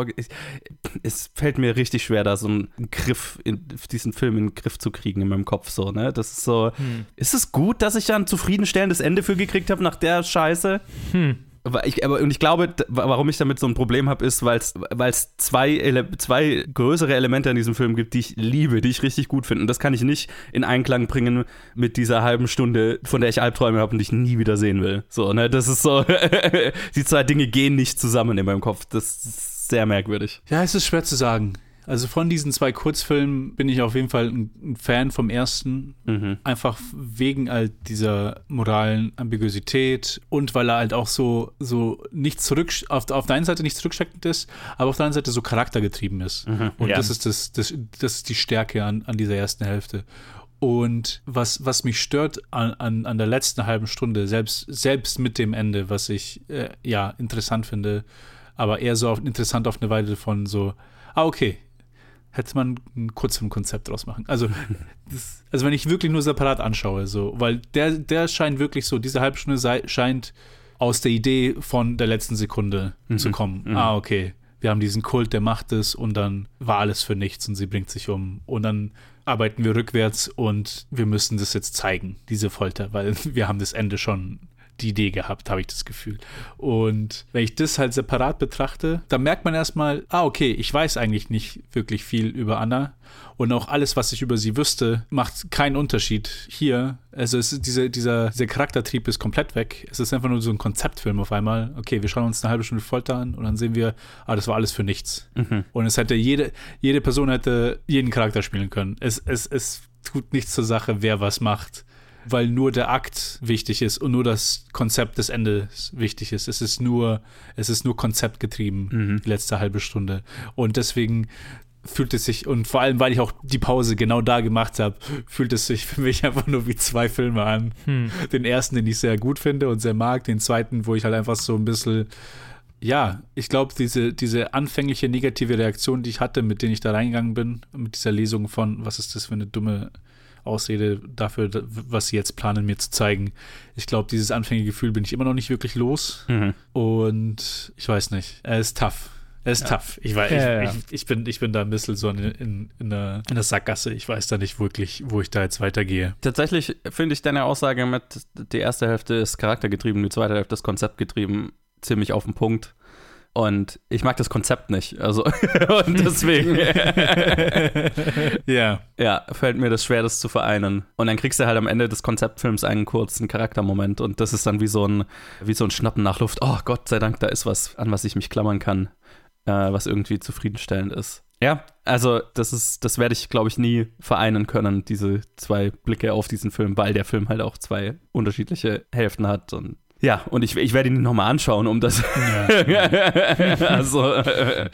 [SPEAKER 2] es fällt mir richtig schwer, da so einen Griff, in diesen Film in den Griff zu kriegen in meinem Kopf, so, ne, das ist so, hm. ist es gut, dass ich da ein zufriedenstellendes Ende für gekriegt habe nach der Scheiße? Hm. Ich, aber, und ich glaube, warum ich damit so ein Problem habe, ist, weil es zwei, Ele- zwei größere Elemente in diesem Film gibt, die ich liebe, die ich richtig gut finde. Und das kann ich nicht in Einklang bringen mit dieser halben Stunde, von der ich Albträume habe und die ich nie wieder sehen will. So, ne, das ist so, die zwei Dinge gehen nicht zusammen in meinem Kopf. Das ist sehr merkwürdig.
[SPEAKER 4] Ja, es ist schwer zu sagen. Also von diesen zwei Kurzfilmen bin ich auf jeden Fall ein, ein Fan vom ersten. Mhm. Einfach wegen halt dieser moralen Ambiguität und weil er halt auch so, so nicht zurück, auf, auf der einen Seite nicht zurücksteckend ist, aber auf der anderen Seite so charaktergetrieben ist. Mhm. Und ja. das ist das, das, das ist die Stärke an, an dieser ersten Hälfte. Und was, was mich stört an, an, an der letzten halben Stunde, selbst, selbst mit dem Ende, was ich äh, ja interessant finde, aber eher so auf, interessant auf eine Weise von so, ah, okay, hätte man ein Kurzfilmkonzept draus machen. Also, das, also wenn ich wirklich nur separat anschaue, so, weil der, der scheint wirklich so, diese halbe Stunde sei, scheint aus der Idee von der letzten Sekunde mhm. zu kommen. Mhm. Ah, okay, wir haben diesen Kult, der macht es und dann war alles für nichts und sie bringt sich um. Und dann arbeiten wir rückwärts und wir müssen das jetzt zeigen, diese Folter, weil wir haben das Ende schon die Idee gehabt, habe ich das Gefühl. Und wenn ich das halt separat betrachte, dann merkt man erstmal, ah, okay, ich weiß eigentlich nicht wirklich viel über Anna und auch alles, was ich über sie wüsste, macht keinen Unterschied hier. Also es ist diese, dieser, dieser Charaktertrieb ist komplett weg. Es ist einfach nur so ein Konzeptfilm auf einmal. Okay, wir schauen uns eine halbe Stunde Folter an und dann sehen wir, ah, das war alles für nichts. Mhm. Und es hätte jede, jede Person hätte jeden Charakter spielen können. Es, es, es tut nichts zur Sache, wer was macht, weil nur der Akt wichtig ist und nur das Konzept des Endes wichtig ist. Es ist nur, es ist nur konzeptgetrieben, mhm. die letzte halbe Stunde. Und deswegen fühlt es sich, und vor allem, weil ich auch die Pause genau da gemacht habe, fühlt es sich für mich einfach nur wie zwei Filme an. Hm. Den ersten, den ich sehr gut finde und sehr mag, den zweiten, wo ich halt einfach so ein bisschen, ja, ich glaube, diese, diese anfängliche negative Reaktion, die ich hatte, mit denen ich da reingegangen bin, mit dieser Lesung von, was ist das für eine dumme Ausrede dafür, was sie jetzt planen, mir zu zeigen. Ich glaube, dieses anfängliche Gefühl bin ich immer noch nicht wirklich los. Mhm. Und ich weiß nicht, er ist tough. Er ist ja. tough. Ich, weiß, ja, ja. Ich, ich, ich, bin, ich bin da ein bisschen so in, in, in, der, in der Sackgasse. Ich weiß da nicht wirklich, wo ich da jetzt weitergehe.
[SPEAKER 2] Tatsächlich finde ich deine Aussage mit, die erste Hälfte ist charaktergetrieben, die zweite Hälfte ist konzeptgetrieben, ziemlich auf den Punkt. Und ich mag das Konzept nicht. Also, und deswegen
[SPEAKER 4] ja.
[SPEAKER 2] ja, fällt mir das schwer, das zu vereinen. Und dann kriegst du halt am Ende des Konzeptfilms einen kurzen Charaktermoment und das ist dann wie so ein, wie so ein Schnappen nach Luft. Oh Gott sei Dank, da ist was, an was ich mich klammern kann, äh, was irgendwie zufriedenstellend ist. Ja, also das ist, das werde ich, glaube ich, nie vereinen können, diese zwei Blicke auf diesen Film, weil der Film halt auch zwei unterschiedliche Hälften hat und ja, und ich, ich werde ihn nochmal anschauen, um das. Ja. also. Äh,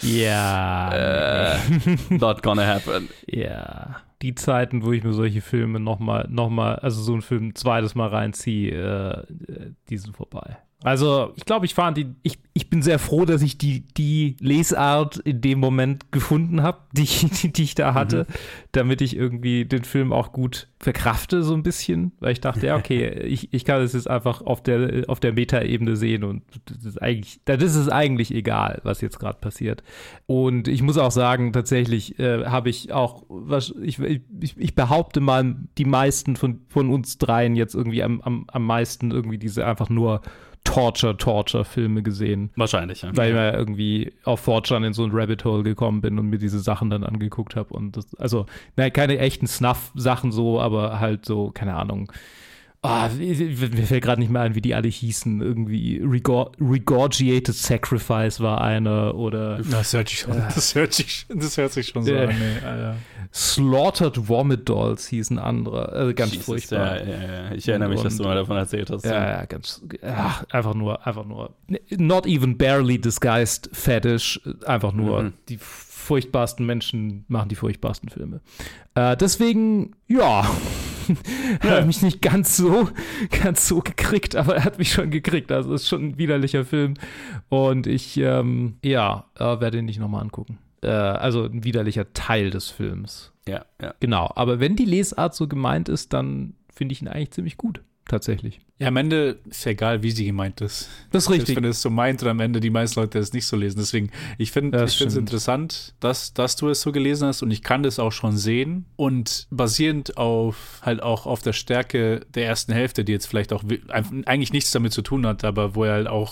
[SPEAKER 3] ja.
[SPEAKER 2] Äh, not gonna happen.
[SPEAKER 3] Ja. Die Zeiten, wo ich mir solche Filme nochmal, nochmal, also so einen Film ein zweites Mal reinziehe, äh, die sind vorbei. Also, ich glaube, ich fand die, ich, ich bin sehr froh, dass ich die, die Lesart in dem Moment gefunden habe, die, die, die ich da hatte, mhm. damit ich irgendwie den Film auch gut verkrafte, so ein bisschen, weil ich dachte, ja, okay, ich, ich kann das jetzt einfach auf der, auf der Meta-Ebene sehen und das ist eigentlich, das ist es eigentlich egal, was jetzt gerade passiert. Und ich muss auch sagen, tatsächlich äh, habe ich auch, was, ich, ich, ich behaupte mal, die meisten von, von uns dreien jetzt irgendwie am, am, am meisten irgendwie diese einfach nur Torture-Torture-Filme gesehen.
[SPEAKER 2] Wahrscheinlich, ja.
[SPEAKER 3] Weil ich ja irgendwie auf four chan in so ein Rabbit Hole gekommen bin und mir diese Sachen dann angeguckt habe. Und das, also, na, keine echten Snuff-Sachen so, aber halt so, keine Ahnung. Oh, mir fällt gerade nicht mehr ein, wie die alle hießen. Irgendwie Regor- Regorgiated Sacrifice war eine oder
[SPEAKER 4] Das hört sich schon, äh, das hört sich, das hört sich schon so äh, an. Nee, Alter.
[SPEAKER 3] Slaughtered Vomit Dolls hießen andere. Also ganz Jesus, furchtbar.
[SPEAKER 2] Ja, ja, ja. Ich erinnere mich, und, dass du mal davon erzählt hast.
[SPEAKER 3] Ja, ja, ganz, ach, einfach nur, einfach nur, not even barely disguised fetish, einfach nur mhm. die furchtbarsten Menschen machen die furchtbarsten Filme. Äh, deswegen, ja, er hat mich nicht ganz so, ganz so gekriegt, aber er hat mich schon gekriegt. Also es ist schon ein widerlicher Film und ich, ähm, ja, äh, werde ihn nicht nochmal angucken. Äh, also ein widerlicher Teil des Films.
[SPEAKER 2] Ja, ja.
[SPEAKER 3] Genau, aber wenn die Lesart so gemeint ist, dann finde ich ihn eigentlich ziemlich gut. Tatsächlich.
[SPEAKER 4] Ja, am Ende ist ja egal, wie sie gemeint ist.
[SPEAKER 3] Das ist richtig.
[SPEAKER 4] Wenn es so meint und am Ende die meisten Leute es nicht so lesen. Deswegen, ich finde es interessant, dass, dass du es so gelesen hast und ich kann das auch schon sehen. Und basierend auf halt auch auf der Stärke der ersten Hälfte, die jetzt vielleicht auch eigentlich nichts damit zu tun hat, aber wo er halt auch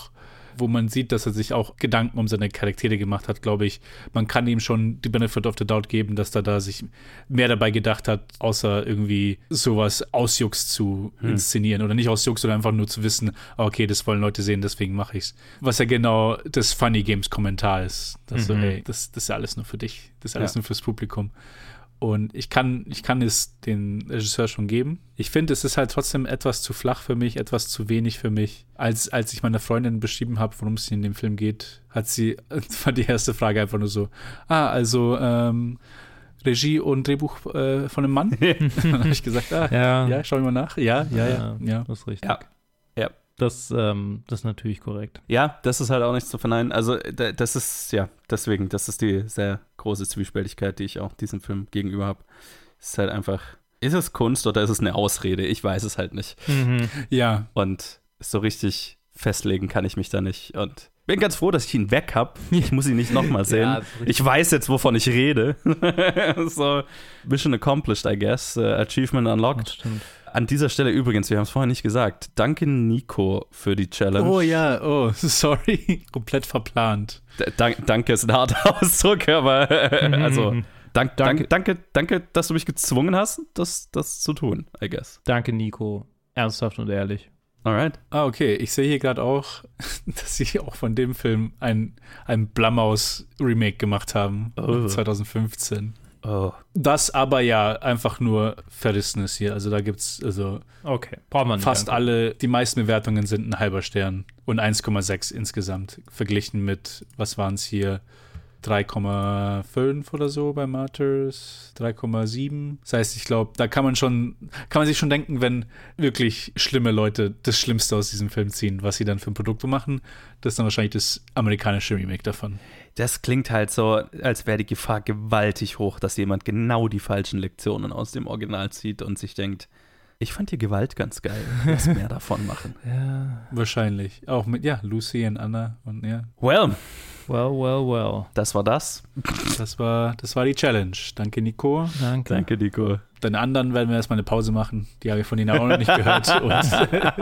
[SPEAKER 4] wo man sieht, dass er sich auch Gedanken um seine Charaktere gemacht hat, glaube ich. Man kann ihm schon die Benefit of the Doubt geben, dass er da sich mehr dabei gedacht hat, außer irgendwie sowas aus Jux zu hm. inszenieren. Oder nicht aus Jux, sondern einfach nur zu wissen, okay, das wollen Leute sehen, deswegen mache ich's. Was ja genau das Funny Games Kommentar ist. Dass mhm. so, ey, das, das ist ja alles nur für dich. Das ist alles ja. nur fürs Publikum. Und ich kann, ich kann es den Regisseur schon geben. Ich finde, es ist halt trotzdem etwas zu flach für mich, etwas zu wenig für mich. Als, als ich meiner Freundin beschrieben habe, worum es in dem Film geht, hat sie, war die erste Frage einfach nur so, ah, also ähm, Regie und Drehbuch äh, von einem Mann? Dann habe ich gesagt, ah, ja. ja, schau mal nach. Ja, ja, ja. ja, ja.
[SPEAKER 3] Das ist richtig.
[SPEAKER 2] Ja. ja.
[SPEAKER 3] Das, ähm, das ist natürlich korrekt.
[SPEAKER 2] Ja, das ist halt auch nichts zu verneinen. Also das ist, ja, deswegen, das ist die sehr große Zwiespältigkeit, die ich auch diesem Film gegenüber habe. Es ist halt einfach, ist es Kunst oder ist es eine Ausrede? Ich weiß es halt nicht.
[SPEAKER 3] Mhm.
[SPEAKER 4] Ja.
[SPEAKER 2] Und so richtig festlegen kann ich mich da nicht. Und bin ganz froh, dass ich ihn weg habe. Ich muss ihn nicht nochmal sehen. Ja, ich weiß jetzt, wovon ich rede. So, Mission accomplished, I guess. Uh, Achievement unlocked.
[SPEAKER 3] Das stimmt.
[SPEAKER 2] An dieser Stelle übrigens, wir haben es vorher nicht gesagt, danke Nico für die Challenge.
[SPEAKER 4] Oh ja, oh, sorry. Komplett verplant.
[SPEAKER 2] D- dank, danke ist ein harter Ausdruck, aber äh, also dank, danke. danke, danke, dass du mich gezwungen hast, das, das zu tun, I guess.
[SPEAKER 3] Danke, Nico. Ernsthaft und ehrlich.
[SPEAKER 2] Alright.
[SPEAKER 4] Ah, okay. Ich sehe hier gerade auch, dass sie auch von dem Film ein, ein Blumhouse-Remake gemacht haben. Oh. zwanzig fünfzehn.
[SPEAKER 2] Oh.
[SPEAKER 4] Das aber ja einfach nur verrissen ist hier. Also da gibt's also
[SPEAKER 3] okay. Braucht man nicht
[SPEAKER 4] fast
[SPEAKER 3] einfach.
[SPEAKER 4] alle, die meisten Bewertungen sind ein halber Stern und eins Komma sechs insgesamt. Verglichen mit, was waren es hier? drei Komma fünf oder so bei Martyrs, drei Komma sieben. Das heißt, ich glaube, da kann man schon, kann man sich schon denken, wenn wirklich schlimme Leute das Schlimmste aus diesem Film ziehen, was sie dann für ein Produkt machen, das ist dann wahrscheinlich das amerikanische Remake davon.
[SPEAKER 2] Das klingt halt so, als wäre die Gefahr gewaltig hoch, dass jemand genau die falschen Lektionen aus dem Original zieht und sich denkt, ich fand die Gewalt ganz geil, lass mehr davon machen.
[SPEAKER 3] Ja.
[SPEAKER 4] Wahrscheinlich. Auch mit, ja, Lucy und Anna und ja.
[SPEAKER 2] Well.
[SPEAKER 3] Well, well, well.
[SPEAKER 2] Das war das.
[SPEAKER 4] Das war, das war die Challenge. Danke, Nico.
[SPEAKER 3] Danke.
[SPEAKER 2] Danke, Nico.
[SPEAKER 4] Den anderen werden wir erstmal eine Pause machen. Die habe ich von denen auch noch nicht gehört. Und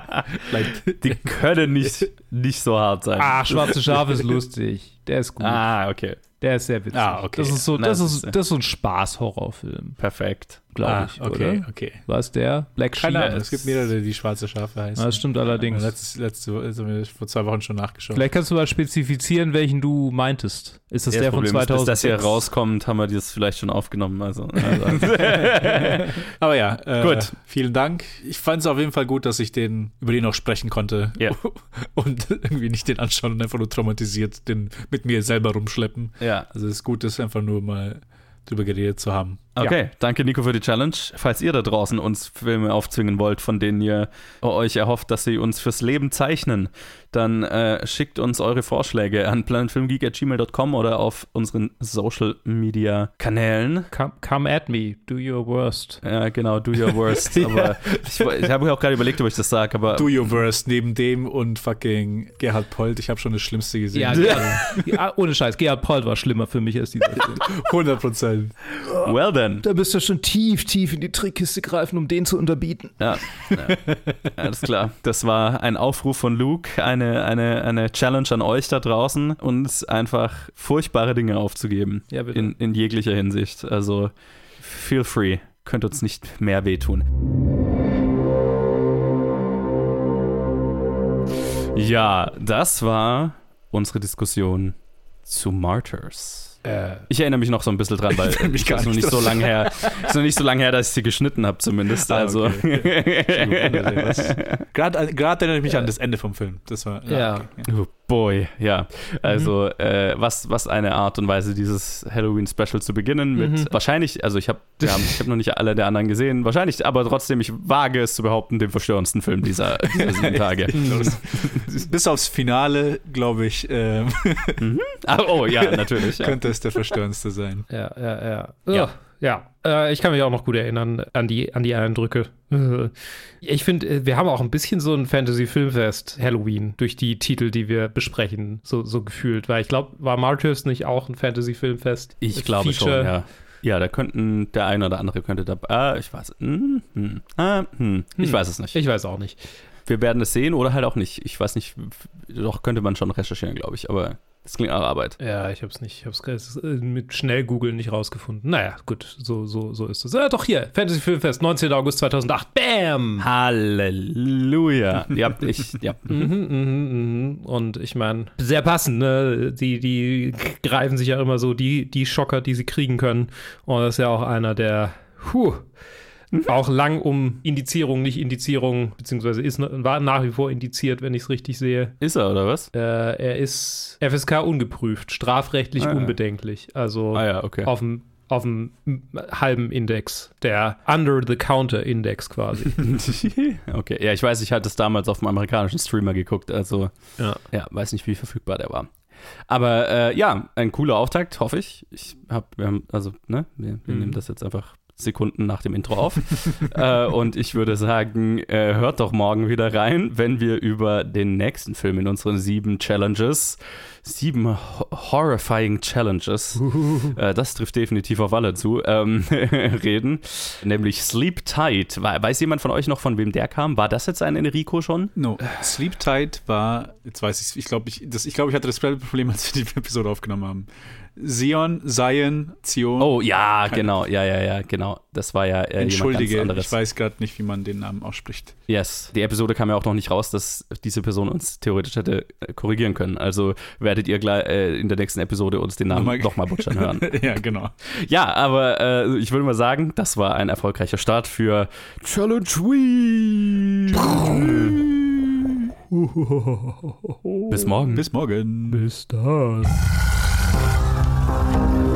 [SPEAKER 2] die können nicht, nicht so hart sein.
[SPEAKER 3] Ah, Schwarze Schaf ist lustig. Der ist gut.
[SPEAKER 2] Ah, okay.
[SPEAKER 3] Der ist sehr witzig.
[SPEAKER 2] Ah, okay.
[SPEAKER 3] Das ist so,
[SPEAKER 2] Na,
[SPEAKER 3] das
[SPEAKER 2] das
[SPEAKER 3] ist,
[SPEAKER 2] ist,
[SPEAKER 3] das ist so ein Spaß-Horrorfilm.
[SPEAKER 2] Perfekt.
[SPEAKER 3] Glaube
[SPEAKER 4] ah,
[SPEAKER 3] ich,
[SPEAKER 4] okay,
[SPEAKER 3] oder?
[SPEAKER 4] okay.
[SPEAKER 3] Was der? Black Sheep?
[SPEAKER 4] Keine Ahnung, es gibt mehrere, die Schwarze Schafe heißen.
[SPEAKER 3] Das stimmt allerdings.
[SPEAKER 4] Letzte, letzte, also wir vor zwei Wochen schon nachgeschaut.
[SPEAKER 3] Vielleicht kannst du mal spezifizieren, welchen du meintest. Ist das
[SPEAKER 2] ja,
[SPEAKER 3] der
[SPEAKER 2] das
[SPEAKER 3] von zweitausendsechs?
[SPEAKER 2] Ist, bis das hier rauskommt, haben wir das vielleicht schon aufgenommen. Also, also.
[SPEAKER 4] Aber ja, äh,
[SPEAKER 2] gut.
[SPEAKER 4] Vielen Dank. Ich fand es auf jeden Fall gut, dass ich den über den auch sprechen konnte.
[SPEAKER 2] Ja.
[SPEAKER 4] Und irgendwie nicht den anschauen und einfach nur traumatisiert den mit mir selber rumschleppen.
[SPEAKER 2] Ja.
[SPEAKER 4] Also es ist gut, das einfach nur mal drüber geredet zu haben.
[SPEAKER 2] Okay,
[SPEAKER 3] ja.
[SPEAKER 2] Danke Nico für die Challenge. Falls ihr da draußen uns Filme aufzwingen wollt, von denen ihr euch erhofft, dass sie uns fürs Leben zeichnen, dann äh, schickt uns eure Vorschläge an planetfilmgeek at gmail dot com oder auf unseren Social Media Kanälen.
[SPEAKER 3] Come, come at me, do your worst.
[SPEAKER 2] Ja, genau, do your worst.
[SPEAKER 4] Ja.
[SPEAKER 2] Aber ich, ich habe auch gerade überlegt, ob ich das sage, aber
[SPEAKER 4] do your worst neben dem und fucking Gerhard Polt. Ich habe schon das Schlimmste gesehen.
[SPEAKER 3] Ja, ja. ja, ohne Scheiß. Gerhard Polt war schlimmer für mich als dieser Film.
[SPEAKER 4] hundert Prozent.
[SPEAKER 2] Well then.
[SPEAKER 3] Da müsst ihr schon tief, tief in die Trickkiste greifen, um den zu unterbieten.
[SPEAKER 2] Ja, ja. Alles klar. Das war ein Aufruf von Luke, eine, eine, eine Challenge an euch da draußen, uns einfach furchtbare Dinge aufzugeben.
[SPEAKER 3] Ja, bitte.
[SPEAKER 2] In, in jeglicher Hinsicht. Also, feel free. Könnt uns nicht mehr wehtun. Ja, das war unsere Diskussion zu Martyrs.
[SPEAKER 3] Äh,
[SPEAKER 2] ich erinnere mich noch so ein bisschen dran, weil es ist noch nicht so lange her, ist noch nicht so lange her, dass ich sie geschnitten habe zumindest.
[SPEAKER 4] Ah,
[SPEAKER 2] also
[SPEAKER 4] okay. Gerade erinnere ich mich an das Ende vom Film. Das war
[SPEAKER 3] ja.
[SPEAKER 4] ja. Okay.
[SPEAKER 2] Oh boy, ja. Also mhm. äh, was, was eine Art und Weise, dieses Halloween-Special zu beginnen mit
[SPEAKER 3] mhm.
[SPEAKER 2] wahrscheinlich, also ich habe ich hab noch nicht alle der anderen gesehen, wahrscheinlich, aber trotzdem, ich wage es zu behaupten, dem verstörendsten Film dieser, dieser sieben Tage.
[SPEAKER 4] Bis aufs Finale, glaube ich. Ähm,
[SPEAKER 2] mhm. Ach, oh ja, natürlich. Ja.
[SPEAKER 4] Könnte es der verstörendste sein.
[SPEAKER 3] Ja, ja, ja.
[SPEAKER 2] Ja.
[SPEAKER 3] Ja, äh, ich kann mich auch noch gut erinnern an die, an die Eindrücke. Ich finde, wir haben auch ein bisschen so ein Fantasy-Filmfest Halloween durch die Titel, die wir besprechen, so, so gefühlt. Weil ich glaube, war Martyrs nicht auch ein Fantasy-Filmfest?
[SPEAKER 2] Ich glaube
[SPEAKER 3] Feature?
[SPEAKER 2] schon, ja. Ja, da könnten, der eine oder andere könnte da, ah, ich weiß, hm, hm, ah, hm, ich
[SPEAKER 3] Hm.
[SPEAKER 2] weiß es nicht.
[SPEAKER 3] Ich weiß auch nicht.
[SPEAKER 2] wir werden es sehen oder halt auch nicht. Ich weiß nicht, doch könnte man schon recherchieren, glaube ich, aber das klingt nach Arbeit.
[SPEAKER 3] Ja, ich hab's nicht, ich hab's mit schnell googeln nicht rausgefunden. Naja, gut, so, so, so ist es. Ja, doch hier, Fantasy Filmfest, neunzehnten August zweitausendacht. Bam!
[SPEAKER 2] Halleluja. Ja, ich, ja.
[SPEAKER 3] Mhm, mhm, mhm. Und ich meine, sehr passend, ne? Die, die greifen sich ja immer so die, die Schocker, die sie kriegen können. Und das ist ja auch einer der, puh, auch lang um Indizierung, nicht Indizierung, beziehungsweise ist, war nach wie vor indiziert, wenn ich es richtig sehe.
[SPEAKER 2] Ist er, oder was?
[SPEAKER 3] Äh, er ist F S K ungeprüft, strafrechtlich
[SPEAKER 2] ah, ja.
[SPEAKER 3] unbedenklich. Also
[SPEAKER 2] ah, ja, okay.
[SPEAKER 3] auf dem auf dem halben Index, der Under-the-Counter-Index quasi.
[SPEAKER 2] Okay, ja, ich weiß, ich hatte es damals auf dem amerikanischen Streamer geguckt, also
[SPEAKER 3] ja,
[SPEAKER 2] ja weiß nicht, wie verfügbar der war. Aber äh, ja, ein cooler Auftakt, hoffe ich. Ich habe, wir haben, also, ne, wir, wir mhm. nehmen das jetzt einfach Sekunden nach dem Intro auf. äh, und ich würde sagen, äh, hört doch morgen wieder rein, wenn wir über den nächsten Film in unseren sieben Challenges, sieben ho- horrifying Challenges, äh, das trifft definitiv auf alle zu, ähm, reden. Nämlich Sleep Tight. Weiß jemand von euch noch, von wem der kam? War das jetzt ein Enrico schon?
[SPEAKER 4] No. Sleep Tight war, jetzt weiß ich, ich glaube, ich, ich, glaub, ich hatte das Problem, als wir die Episode aufgenommen haben. Sion, Zion, Zion.
[SPEAKER 2] Oh, ja, genau, ja, ja, ja, genau. Das war ja äh,
[SPEAKER 4] Entschuldige,
[SPEAKER 2] jemand ganz anderes.
[SPEAKER 4] Ich weiß gerade nicht, wie man den Namen ausspricht.
[SPEAKER 2] Yes, die Episode kam ja auch noch nicht raus, dass diese Person uns theoretisch hätte äh, korrigieren können. Also werdet ihr gleich äh, in der nächsten Episode uns den Namen
[SPEAKER 4] nochmal,
[SPEAKER 2] nochmal butchern hören.
[SPEAKER 4] Ja, genau.
[SPEAKER 2] Ja, aber äh, ich würde mal sagen, das war ein erfolgreicher Start für Challenge Week. Bis morgen.
[SPEAKER 4] Bis morgen.
[SPEAKER 3] Bis dann.